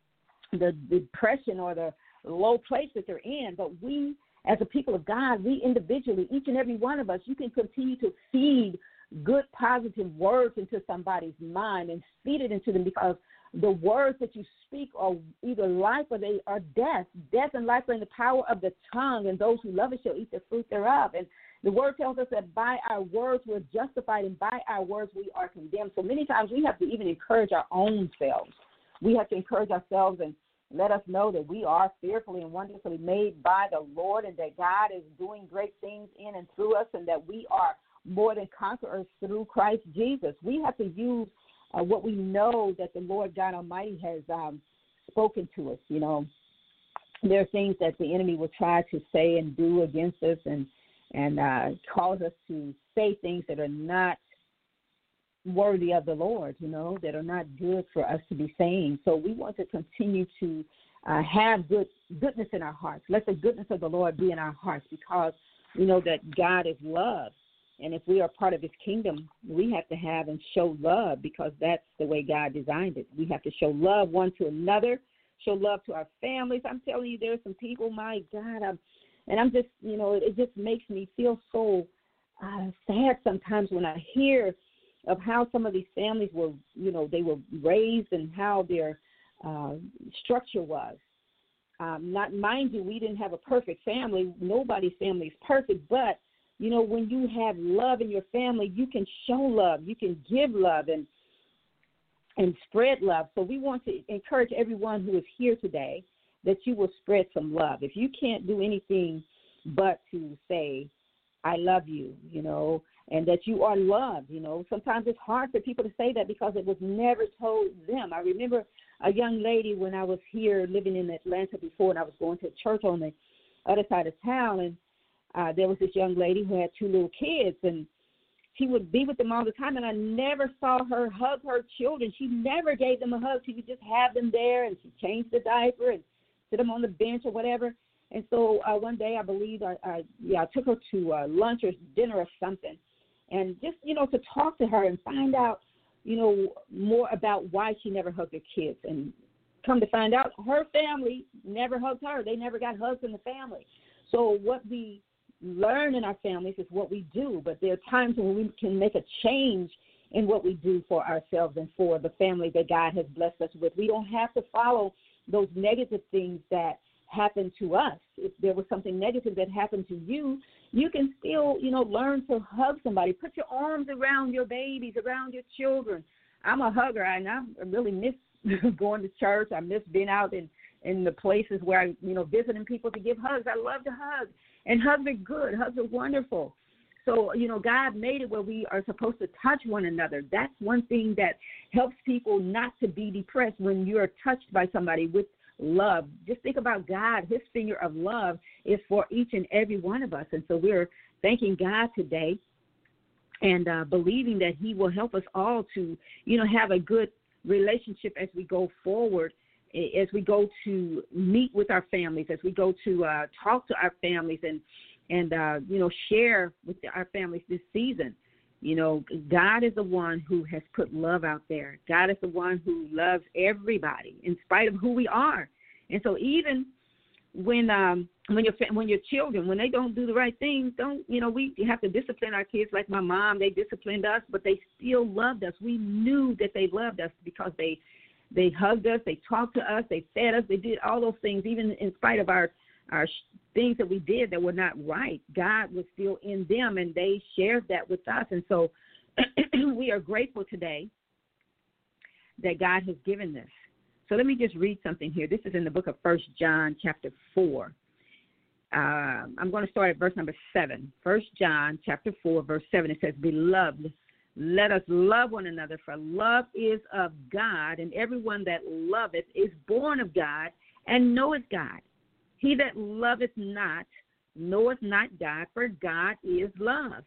the depression or the low place that they're in. But we, as a people of God, we individually, each and every one of us, you can continue to feed good, positive words into somebody's mind and feed it into them, because the words that you speak are either life or they are death. Death and life are in the power of the tongue, and those who love it shall eat the fruit thereof. And the word tells us that by our words we're justified, and by our words we are condemned. So many times we have to even encourage our own selves. We have to encourage ourselves and let us know that we are fearfully and wonderfully made by the Lord, and that God is doing great things in and through us, and that we are more than conquerors through Christ Jesus. We have to use uh, what we know that the Lord God Almighty has um, spoken to us. You know, there are things that the enemy will try to say and do against us, and and uh, cause us to say things that are not worthy of the Lord, you know, that are not good for us to be saying. So we want to continue to uh, have good goodness in our hearts. Let the goodness of the Lord be in our hearts, because we know that God is love. And if we are part of his kingdom, we have to have and show love, because that's the way God designed it. We have to show love one to another, show love to our families. I'm telling you, there are some people, my God, I'm, and I'm just, you know, it, it just makes me feel so uh, sad sometimes when I hear of how some of these families were, you know, they were raised and how their uh, structure was. Um, not mind you, we didn't have a perfect family. Nobody's family is perfect, but you know, when you have love in your family, you can show love, you can give love, and and spread love. So we want to encourage everyone who is here today that you will spread some love. If you can't do anything but to say, I love you, you know, and that you are loved, you know. Sometimes it's hard for people to say that because it was never told them. I remember a young lady when I was here living in Atlanta before, and I was going to church on the other side of town, and uh, there was this young lady who had two little kids, and she would be with them all the time, and I never saw her hug her children. She never gave them a hug. She would just have them there, and she changed the diaper and sit them on the bench or whatever. And so uh, one day, I believe, I, I, yeah, I took her to uh, lunch or dinner or something, and just, you know, to talk to her and find out, you know, more about why she never hugged her kids. And come to find out, her family never hugged her. They never got hugs in the family. So what we learn in our families is what we do, but there are times when we can make a change in what we do for ourselves and for the family that God has blessed us with. We don't have to follow those negative things that happen to us. If there was something negative that happened to you, you can still, you know, learn to hug somebody. Put your arms around your babies, around your children. I'm a hugger, and I really miss going to church. I miss being out in, in the places where I, you know, visiting people to give hugs. I love to hug. And hugs are good. Hugs are wonderful. So, you know, God made it where we are supposed to touch one another. That's one thing that helps people not to be depressed when you're touched by somebody with love. Just think about God. His finger of love is for each and every one of us. And so we're thanking God today and uh, believing that he will help us all to, you know, have a good relationship as we go forward, as we go to meet with our families, as we go to uh, talk to our families and, and uh, you know, share with our families this season. You know, God is the one who has put love out there. God is the one who loves everybody in spite of who we are. And so even when um, when your when your children, when they don't do the right things, don't, you know, we have to discipline our kids like my mom. They disciplined us, but they still loved us. We knew that they loved us because they they hugged us, they talked to us, they fed us, they did all those things, even in spite of our our things that we did that were not right. God was still in them, and they shared that with us. And so we are grateful today that God has given this. So let me just read something here. This is in the book of First John chapter four. Uh, I'm going to start at verse number seven. First John chapter four, verse seven. It says, "Beloved, let us love one another, for love is of God, and everyone that loveth is born of God and knoweth God. He that loveth not knoweth not God, for God is love.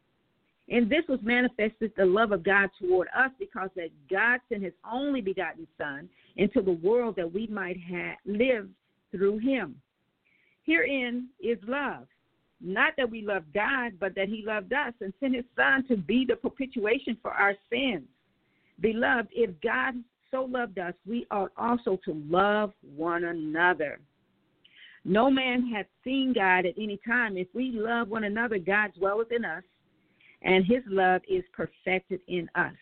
And this was manifested, the love of God toward us, because that God sent his only begotten Son into the world that we might have live through him. Herein is love, not that we love God, but that he loved us and sent his Son to be the propitiation for our sins. Beloved, if God so loved us, we ought also to love one another. No man hath seen God at any time. If we love one another, God dwelleth in us, and his love is perfected in us.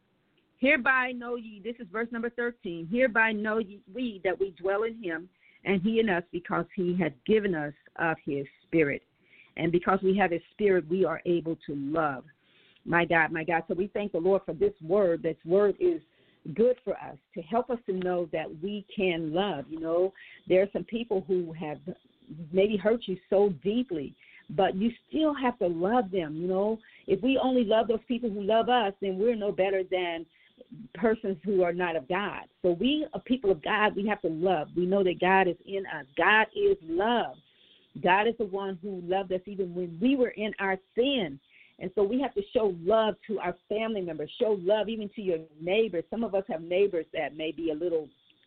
Hereby know ye," this is verse number thirteen, "hereby know ye we that we dwell in him, and he in us, because he hath given us of his Spirit. And because we have his Spirit, we are able to love." My God, my God. So we thank the Lord for this word. This word is good for us to help us to know that we can love. You know, there are some people who have maybe hurt you so deeply, but you still have to love them. You know, if we only love those people who love us, then we're no better than persons who are not of God. So we are people of God. We have to love. We know that God is in us. God is love. God is the one who loved us even when we were in our sin. And so we have to show love to our family members, show love even to your neighbors. Some of us have neighbors that may be a little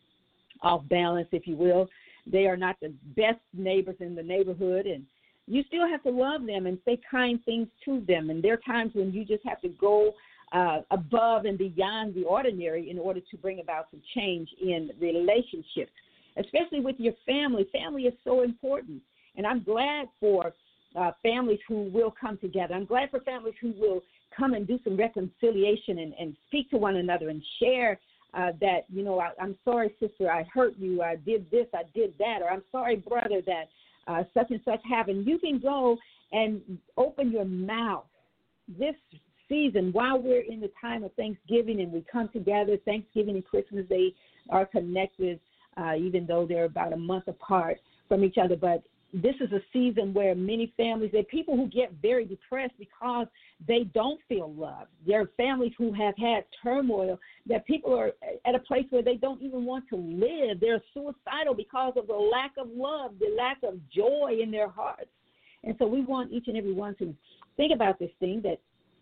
off balance, if you will. They are not the best neighbors in the neighborhood, and you still have to love them and say kind things to them. And there are times when you just have to go uh, above and beyond the ordinary in order to bring about some change in relationships, especially with your family. Family is so important, and I'm glad for Uh, families who will come together. I'm glad for families who will come and do some reconciliation and, and speak to one another and share uh, that, you know, I, I'm sorry, sister, I hurt you, I did this, I did that, or I'm sorry, brother, that uh, such and such happened. You can go and open your mouth this season while we're in the time of Thanksgiving and we come together. Thanksgiving and Christmas, they are connected, uh, even though they're about a month apart from each other. But this is a season where many families, there are people who get very depressed because they don't feel loved. There are families who have had turmoil, that people are at a place where they don't even want to live. They're suicidal because of the lack of love, the lack of joy in their hearts. And so we want each and every one to think about this thing, that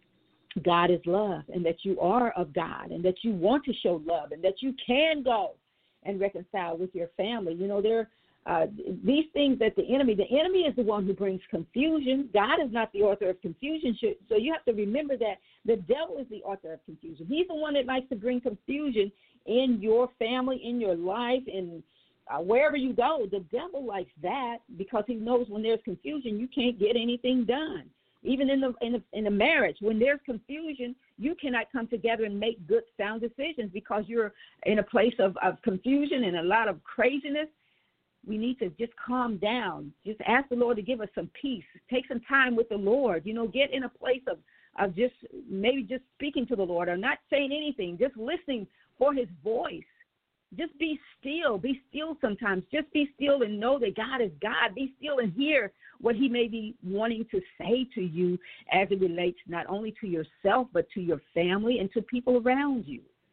God is love, and that you are of God, and that you want to show love, and that you can go and reconcile with your family. You know, there Uh, these things that the enemy, the enemy is the one who brings confusion. God is not the author of confusion. So you have to remember that the devil is the author of confusion. He's the one that likes to bring confusion in your family, in your life, and uh, wherever you go. The devil likes that because he knows when there's confusion, you can't get anything done. Even in the in the, in the marriage, when there's confusion, you cannot come together and make good, sound decisions because you're in a place of, of confusion and a lot of craziness. We need to just calm down. Just ask the Lord to give us some peace. Take some time with the Lord. You know, get in a place of, of just maybe just speaking to the Lord or not saying anything, just listening for his voice. Just be still. Be still sometimes. Just be still and know that God is God. Be still and hear what he may be wanting to say to you as it relates not only to yourself but to your family and to people around you.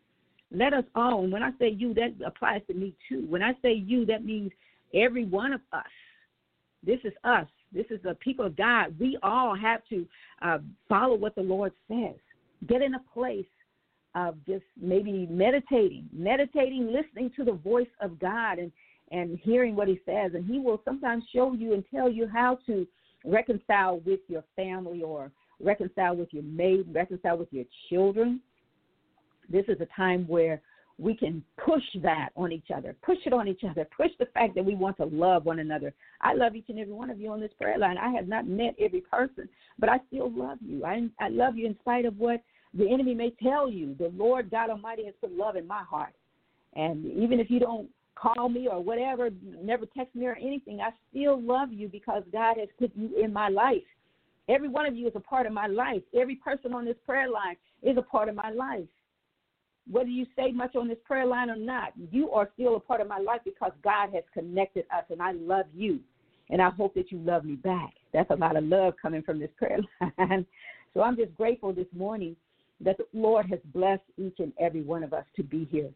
Let us all, and when I say you, that applies to me too. When I say you, that means every one of us. This is us. This is the people of God. We all have to uh, follow what the Lord says. Get in a place of just maybe meditating, meditating, listening to the voice of God and, and hearing what he says. And he will sometimes show you and tell you how to reconcile with your family or reconcile with your mate, reconcile with your children. This is a time where we can push that on each other, push it on each other, push the fact that we want to love one another. I love each and every one of you on this prayer line. I have not met every person, but I still love you. I, I love you in spite of what the enemy may tell you. The Lord God Almighty has put love in my heart. And even if you don't call me or whatever, never text me or anything, I still love you because God has put you in my life. Every one of you is a part of my life. Every person on this prayer line is a part of my life. Whether you say much on this prayer line or not, you are still a part of my life because God has connected us, and I love you, and I hope that you love me back. That's a lot of love coming from this prayer line. So I'm just grateful this morning that the Lord has blessed each and every one of us to be here.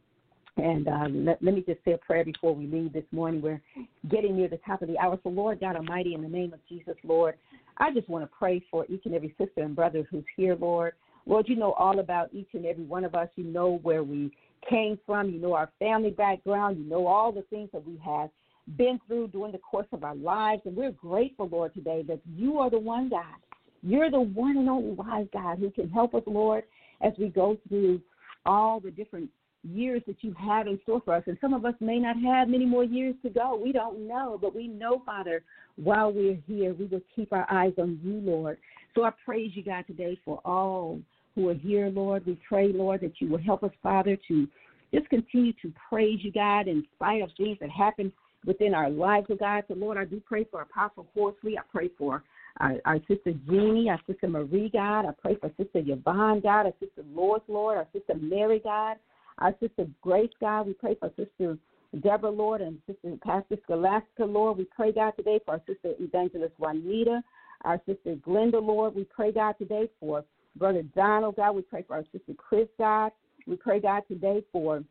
And uh, let, let me just say a prayer before we leave this morning. We're getting near the top of the hour. So, Lord God Almighty, in the name of Jesus, Lord, I just want to pray for each and every sister and brother who's here, Lord. Lord, you know all about each and every one of us. You know where we came from. You know our family background. You know all the things that we have been through during the course of our lives. And we're grateful, Lord, today that you are the one God. You're the one and only wise God who can help us, Lord, as we go through all the different years that you have in store for us. And some of us may not have many more years to go. We don't know, but we know, Father, while we're here, we will keep our eyes on you, Lord. So I praise you, God, today for all who are here, Lord. We pray, Lord, that you will help us, Father, to just continue to praise you, God, in spite of things that happen within our lives, oh God. So, Lord, I do pray for Apostle Horsley. I pray for our, our sister Jeannie, our sister Marie, God. I pray for sister Yvonne, God, our sister Lois, Lord, our sister Mary, God, our sister Grace, God. We pray for sister Deborah, Lord, and sister Pastor Scholastica, Lord. We pray, God, today for our sister Evangelist Juanita, our sister Glenda, Lord. We pray, God, today for Brother Donald, God. We pray for our sister Chris, God. We pray, God, today for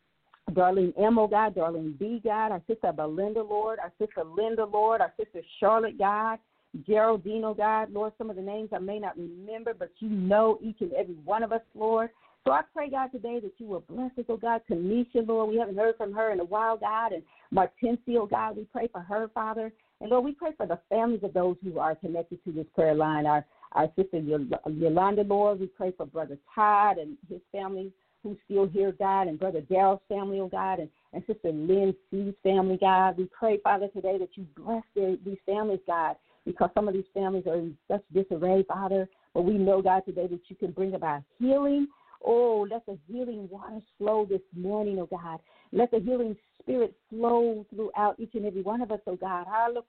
Darlene M, oh God, Darlene B, God, our sister Belinda, Lord, our sister Linda, Lord, our sister Charlotte, God, Geraldine, oh God, Lord, some of the names I may not remember, but you know each and every one of us, Lord. So I pray, God, today that you will bless us, oh God. Tanisha, Lord, we haven't heard from her in a while, God, and Martensia, oh God, we pray for her, Father. And Lord, we pray for the families of those who are connected to this prayer line. Our, our sister Yolanda, Lord, we pray for Brother Todd and his family who's still here, God, and Brother Daryl's family, oh God, and, and Sister Lynn C's family, God. We pray, Father, today that you bless their, these families, God, because some of these families are in such disarray, Father. But we know, God, today that you can bring about healing. Oh, let the healing water flow this morning, oh God. Let the healing spirit flow throughout each and every one of us, oh God.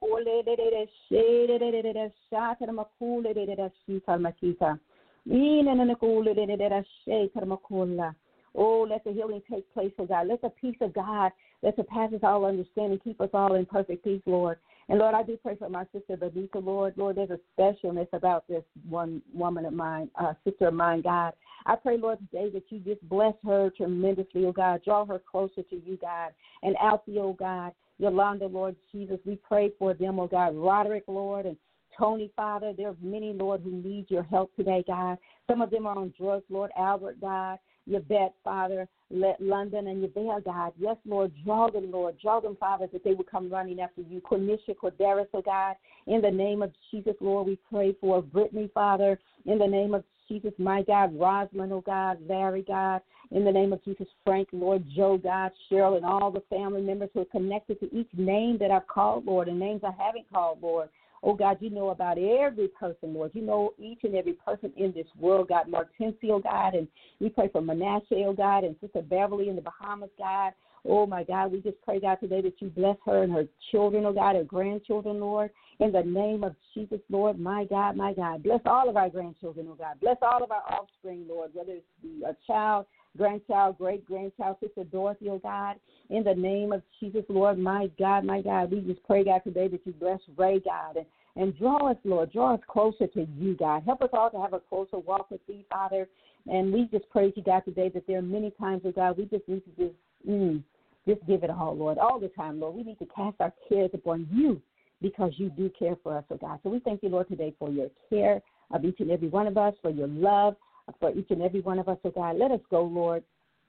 Oh, let the healing take place, oh God. Let the peace of God that surpasses all understanding keep us all in perfect peace, Lord. And, Lord, I do pray for my sister Benita, Lord. Lord, there's a specialness about this one woman of mine, uh, sister of mine, God. I pray, Lord, today that you just bless her tremendously, oh God. Draw her closer to you, God. And Alfie, oh God, Yolanda, Lord Jesus, we pray for them, oh God. Roderick, Lord, and Tony, Father. There are many, Lord, who need your help today, God. Some of them are on drugs, Lord. Albert, God. Yvette, Father, let London and Yvette, God. Yes, Lord, draw them, Lord. Draw them, Father, that they would come running after you. Cornisha, Corderis, oh God. In the name of Jesus, Lord, we pray for Brittany, Father. In the name of Jesus, my God. Rosalind, oh God. Larry, God. In the name of Jesus, Frank, Lord, Joe, God, Cheryl, and all the family members who are connected to each name that I've called, Lord, and names I haven't called, Lord. Oh, God, you know about every person, Lord. You know each and every person in this world, God. Martensia, oh God, and we pray for Manasseh, oh God, and Sister Beverly in the Bahamas, God. Oh, my God, we just pray, God, today that you bless her and her children, oh God, her grandchildren, Lord. In the name of Jesus, Lord, my God, my God. Bless all of our grandchildren, oh God. Bless all of our offspring, Lord, whether it's a child, grandchild, great-grandchild, Sister Dorothy, oh God. In the name of Jesus, Lord, my God, my God, we just pray, God, today that you bless Ray, God, and, and draw us, Lord, draw us closer to you, God. Help us all to have a closer walk with thee, Father. And we just praise you, God, today that there are many times, oh God, we just need to just, mm, just give it all, Lord, all the time, Lord. We need to cast our cares upon you because you do care for us, oh God. So we thank you, Lord, today for your care of each and every one of us, for your love for each and every one of us, oh God. Let us go, Lord,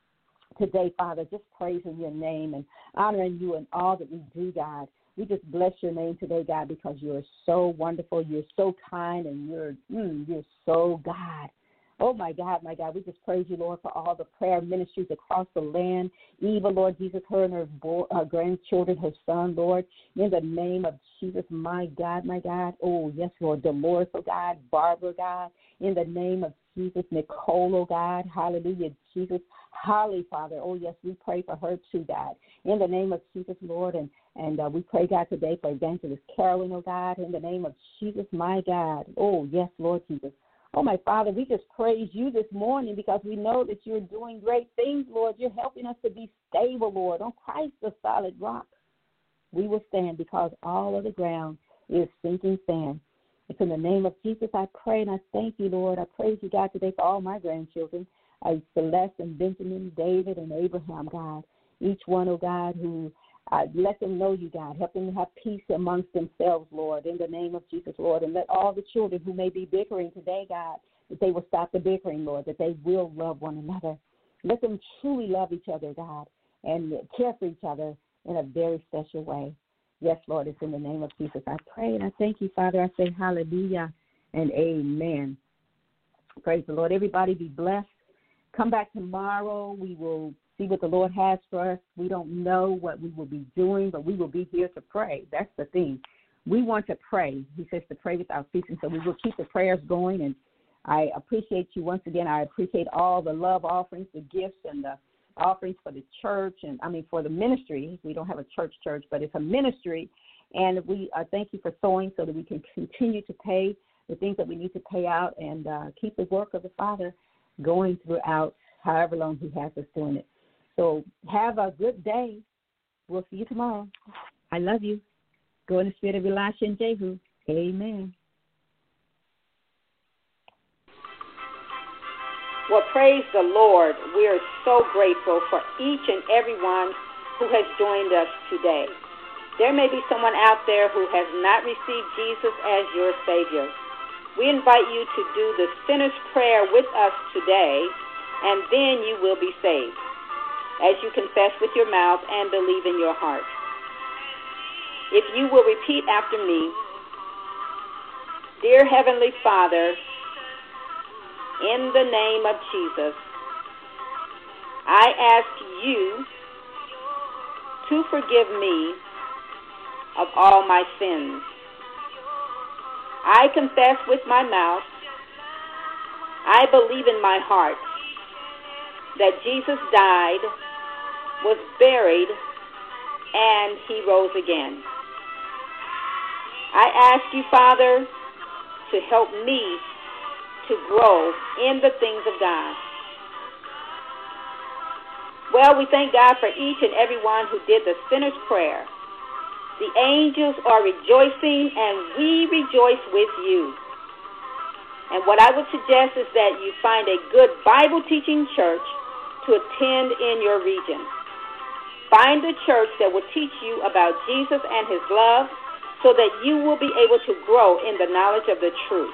today, Father, just praising your name and honoring you in all that we do, God. We just bless your name today, God, because you are so wonderful, you're so kind, and you're mm, you're so God. Oh, my God, my God, we just praise you, Lord, for all the prayer ministries across the land. Eva, Lord Jesus, her and her bo- uh, grandchildren, her son, Lord, in the name of Jesus, my God, my God. Oh, yes, Lord, Dolores, oh God, Barbara, God, in the name of Jesus, Nicole, oh God, hallelujah, Jesus, Holly, Father, oh, yes, we pray for her too, God, in the name of Jesus, Lord, and, and uh, we pray, God, today for Evangelist Carolyn, oh God, in the name of Jesus, my God. Oh, yes, Lord Jesus. Oh, my Father, we just praise you this morning because we know that you're doing great things, Lord. You're helping us to be stable, Lord. On Christ, the solid rock, we will stand because all of the ground is sinking sand. It's in the name of Jesus I pray, and I thank you, Lord. I praise you, God, today for all my grandchildren, uh, Celeste and Benjamin, David and Abraham, God. Each one, oh God, who Uh, let them know you, God. Help them to have peace amongst themselves, Lord, in the name of Jesus, Lord. And let all the children who may be bickering today, God, that they will stop the bickering, Lord, that they will love one another. Let them truly love each other, God, and care for each other in a very special way. Yes, Lord, it's in the name of Jesus I pray, and I thank you, Father. I say hallelujah and amen. Praise the Lord. Everybody be blessed. Come back tomorrow. We will see what the Lord has for us. We don't know what we will be doing, but we will be here to pray. That's the thing. We want to pray. He says to pray without ceasing, so we will keep the prayers going. And I appreciate you once again. I appreciate all the love offerings, the gifts, and the offerings for the church, and I mean for the ministry. We don't have a church church, but it's a ministry. And we uh, thank you for sowing so that we can continue to pay the things that we need to pay out and uh, keep the work of the Father going throughout however long he has us doing it. So have a good day. We'll see you tomorrow. I love you. Go in the spirit of Elisha and Jehu. Amen. Well, praise the Lord. We are so grateful for each and every one who has joined us today. There may be someone out there who has not received Jesus as your Savior. We invite you to do the sinner's prayer with us today, and then you will be saved, as you confess with your mouth and believe in your heart. If you will repeat after me, Dear Heavenly Father, in the name of Jesus, I ask you to forgive me of all my sins. I confess with my mouth, I believe in my heart that Jesus died, was buried, and he rose again. I ask you, Father, to help me to grow in the things of God. Well, we thank God for each and every one who did the sinner's prayer. The angels are rejoicing, and we rejoice with you. And what I would suggest is that you find a good Bible-teaching church to attend in your region. Find a church that will teach you about Jesus and his love so that you will be able to grow in the knowledge of the truth.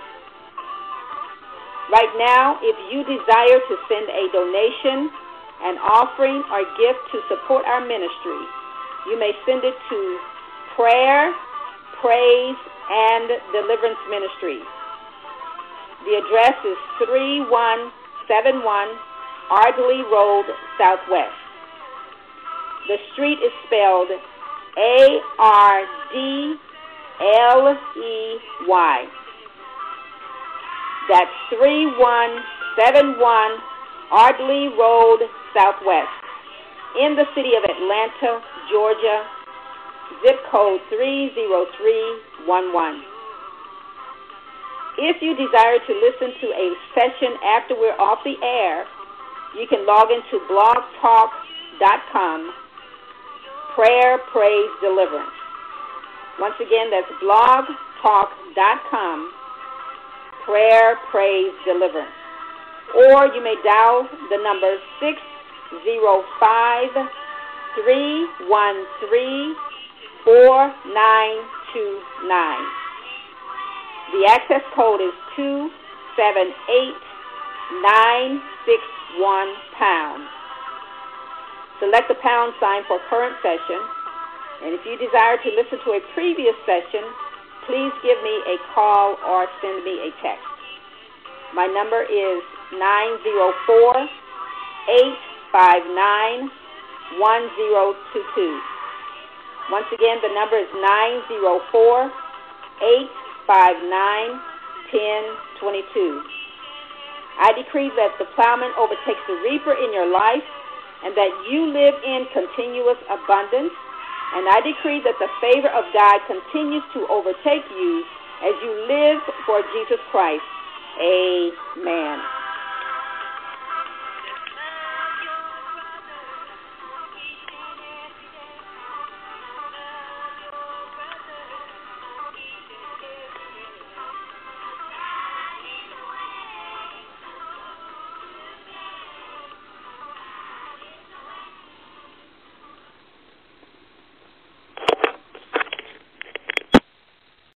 Right now, if you desire to send a donation, an offering, or gift to support our ministry, you may send it to Prayer, Praise, and Deliverance Ministries. The address is three one seven one Ardley Road, Southwest. The street is spelled A R D L E Y. That's three one seven one Ardley Road, Southwest, in the city of Atlanta, Georgia, zip code three zero three one one. If you desire to listen to a session after we're off the air, you can log into blog talk dot com, Prayer, Praise, Deliverance. Once again, that's blog talk dot com, prayer, praise, deliverance. Or you may dial the number six zero five, three one three, four nine two nine. The access code is two seven eight nine six one pound. Select the pound sign for current session. And if you desire to listen to a previous session, please give me a call or send me a text. My number is nine zero four, eight five nine, one zero two two. Once again, the number is nine zero four, eight five nine, one zero two two. I decree that the plowman overtakes the reaper in your life and that you live in continuous abundance. And I decree that the favor of God continues to overtake you as you live for Jesus Christ. Amen.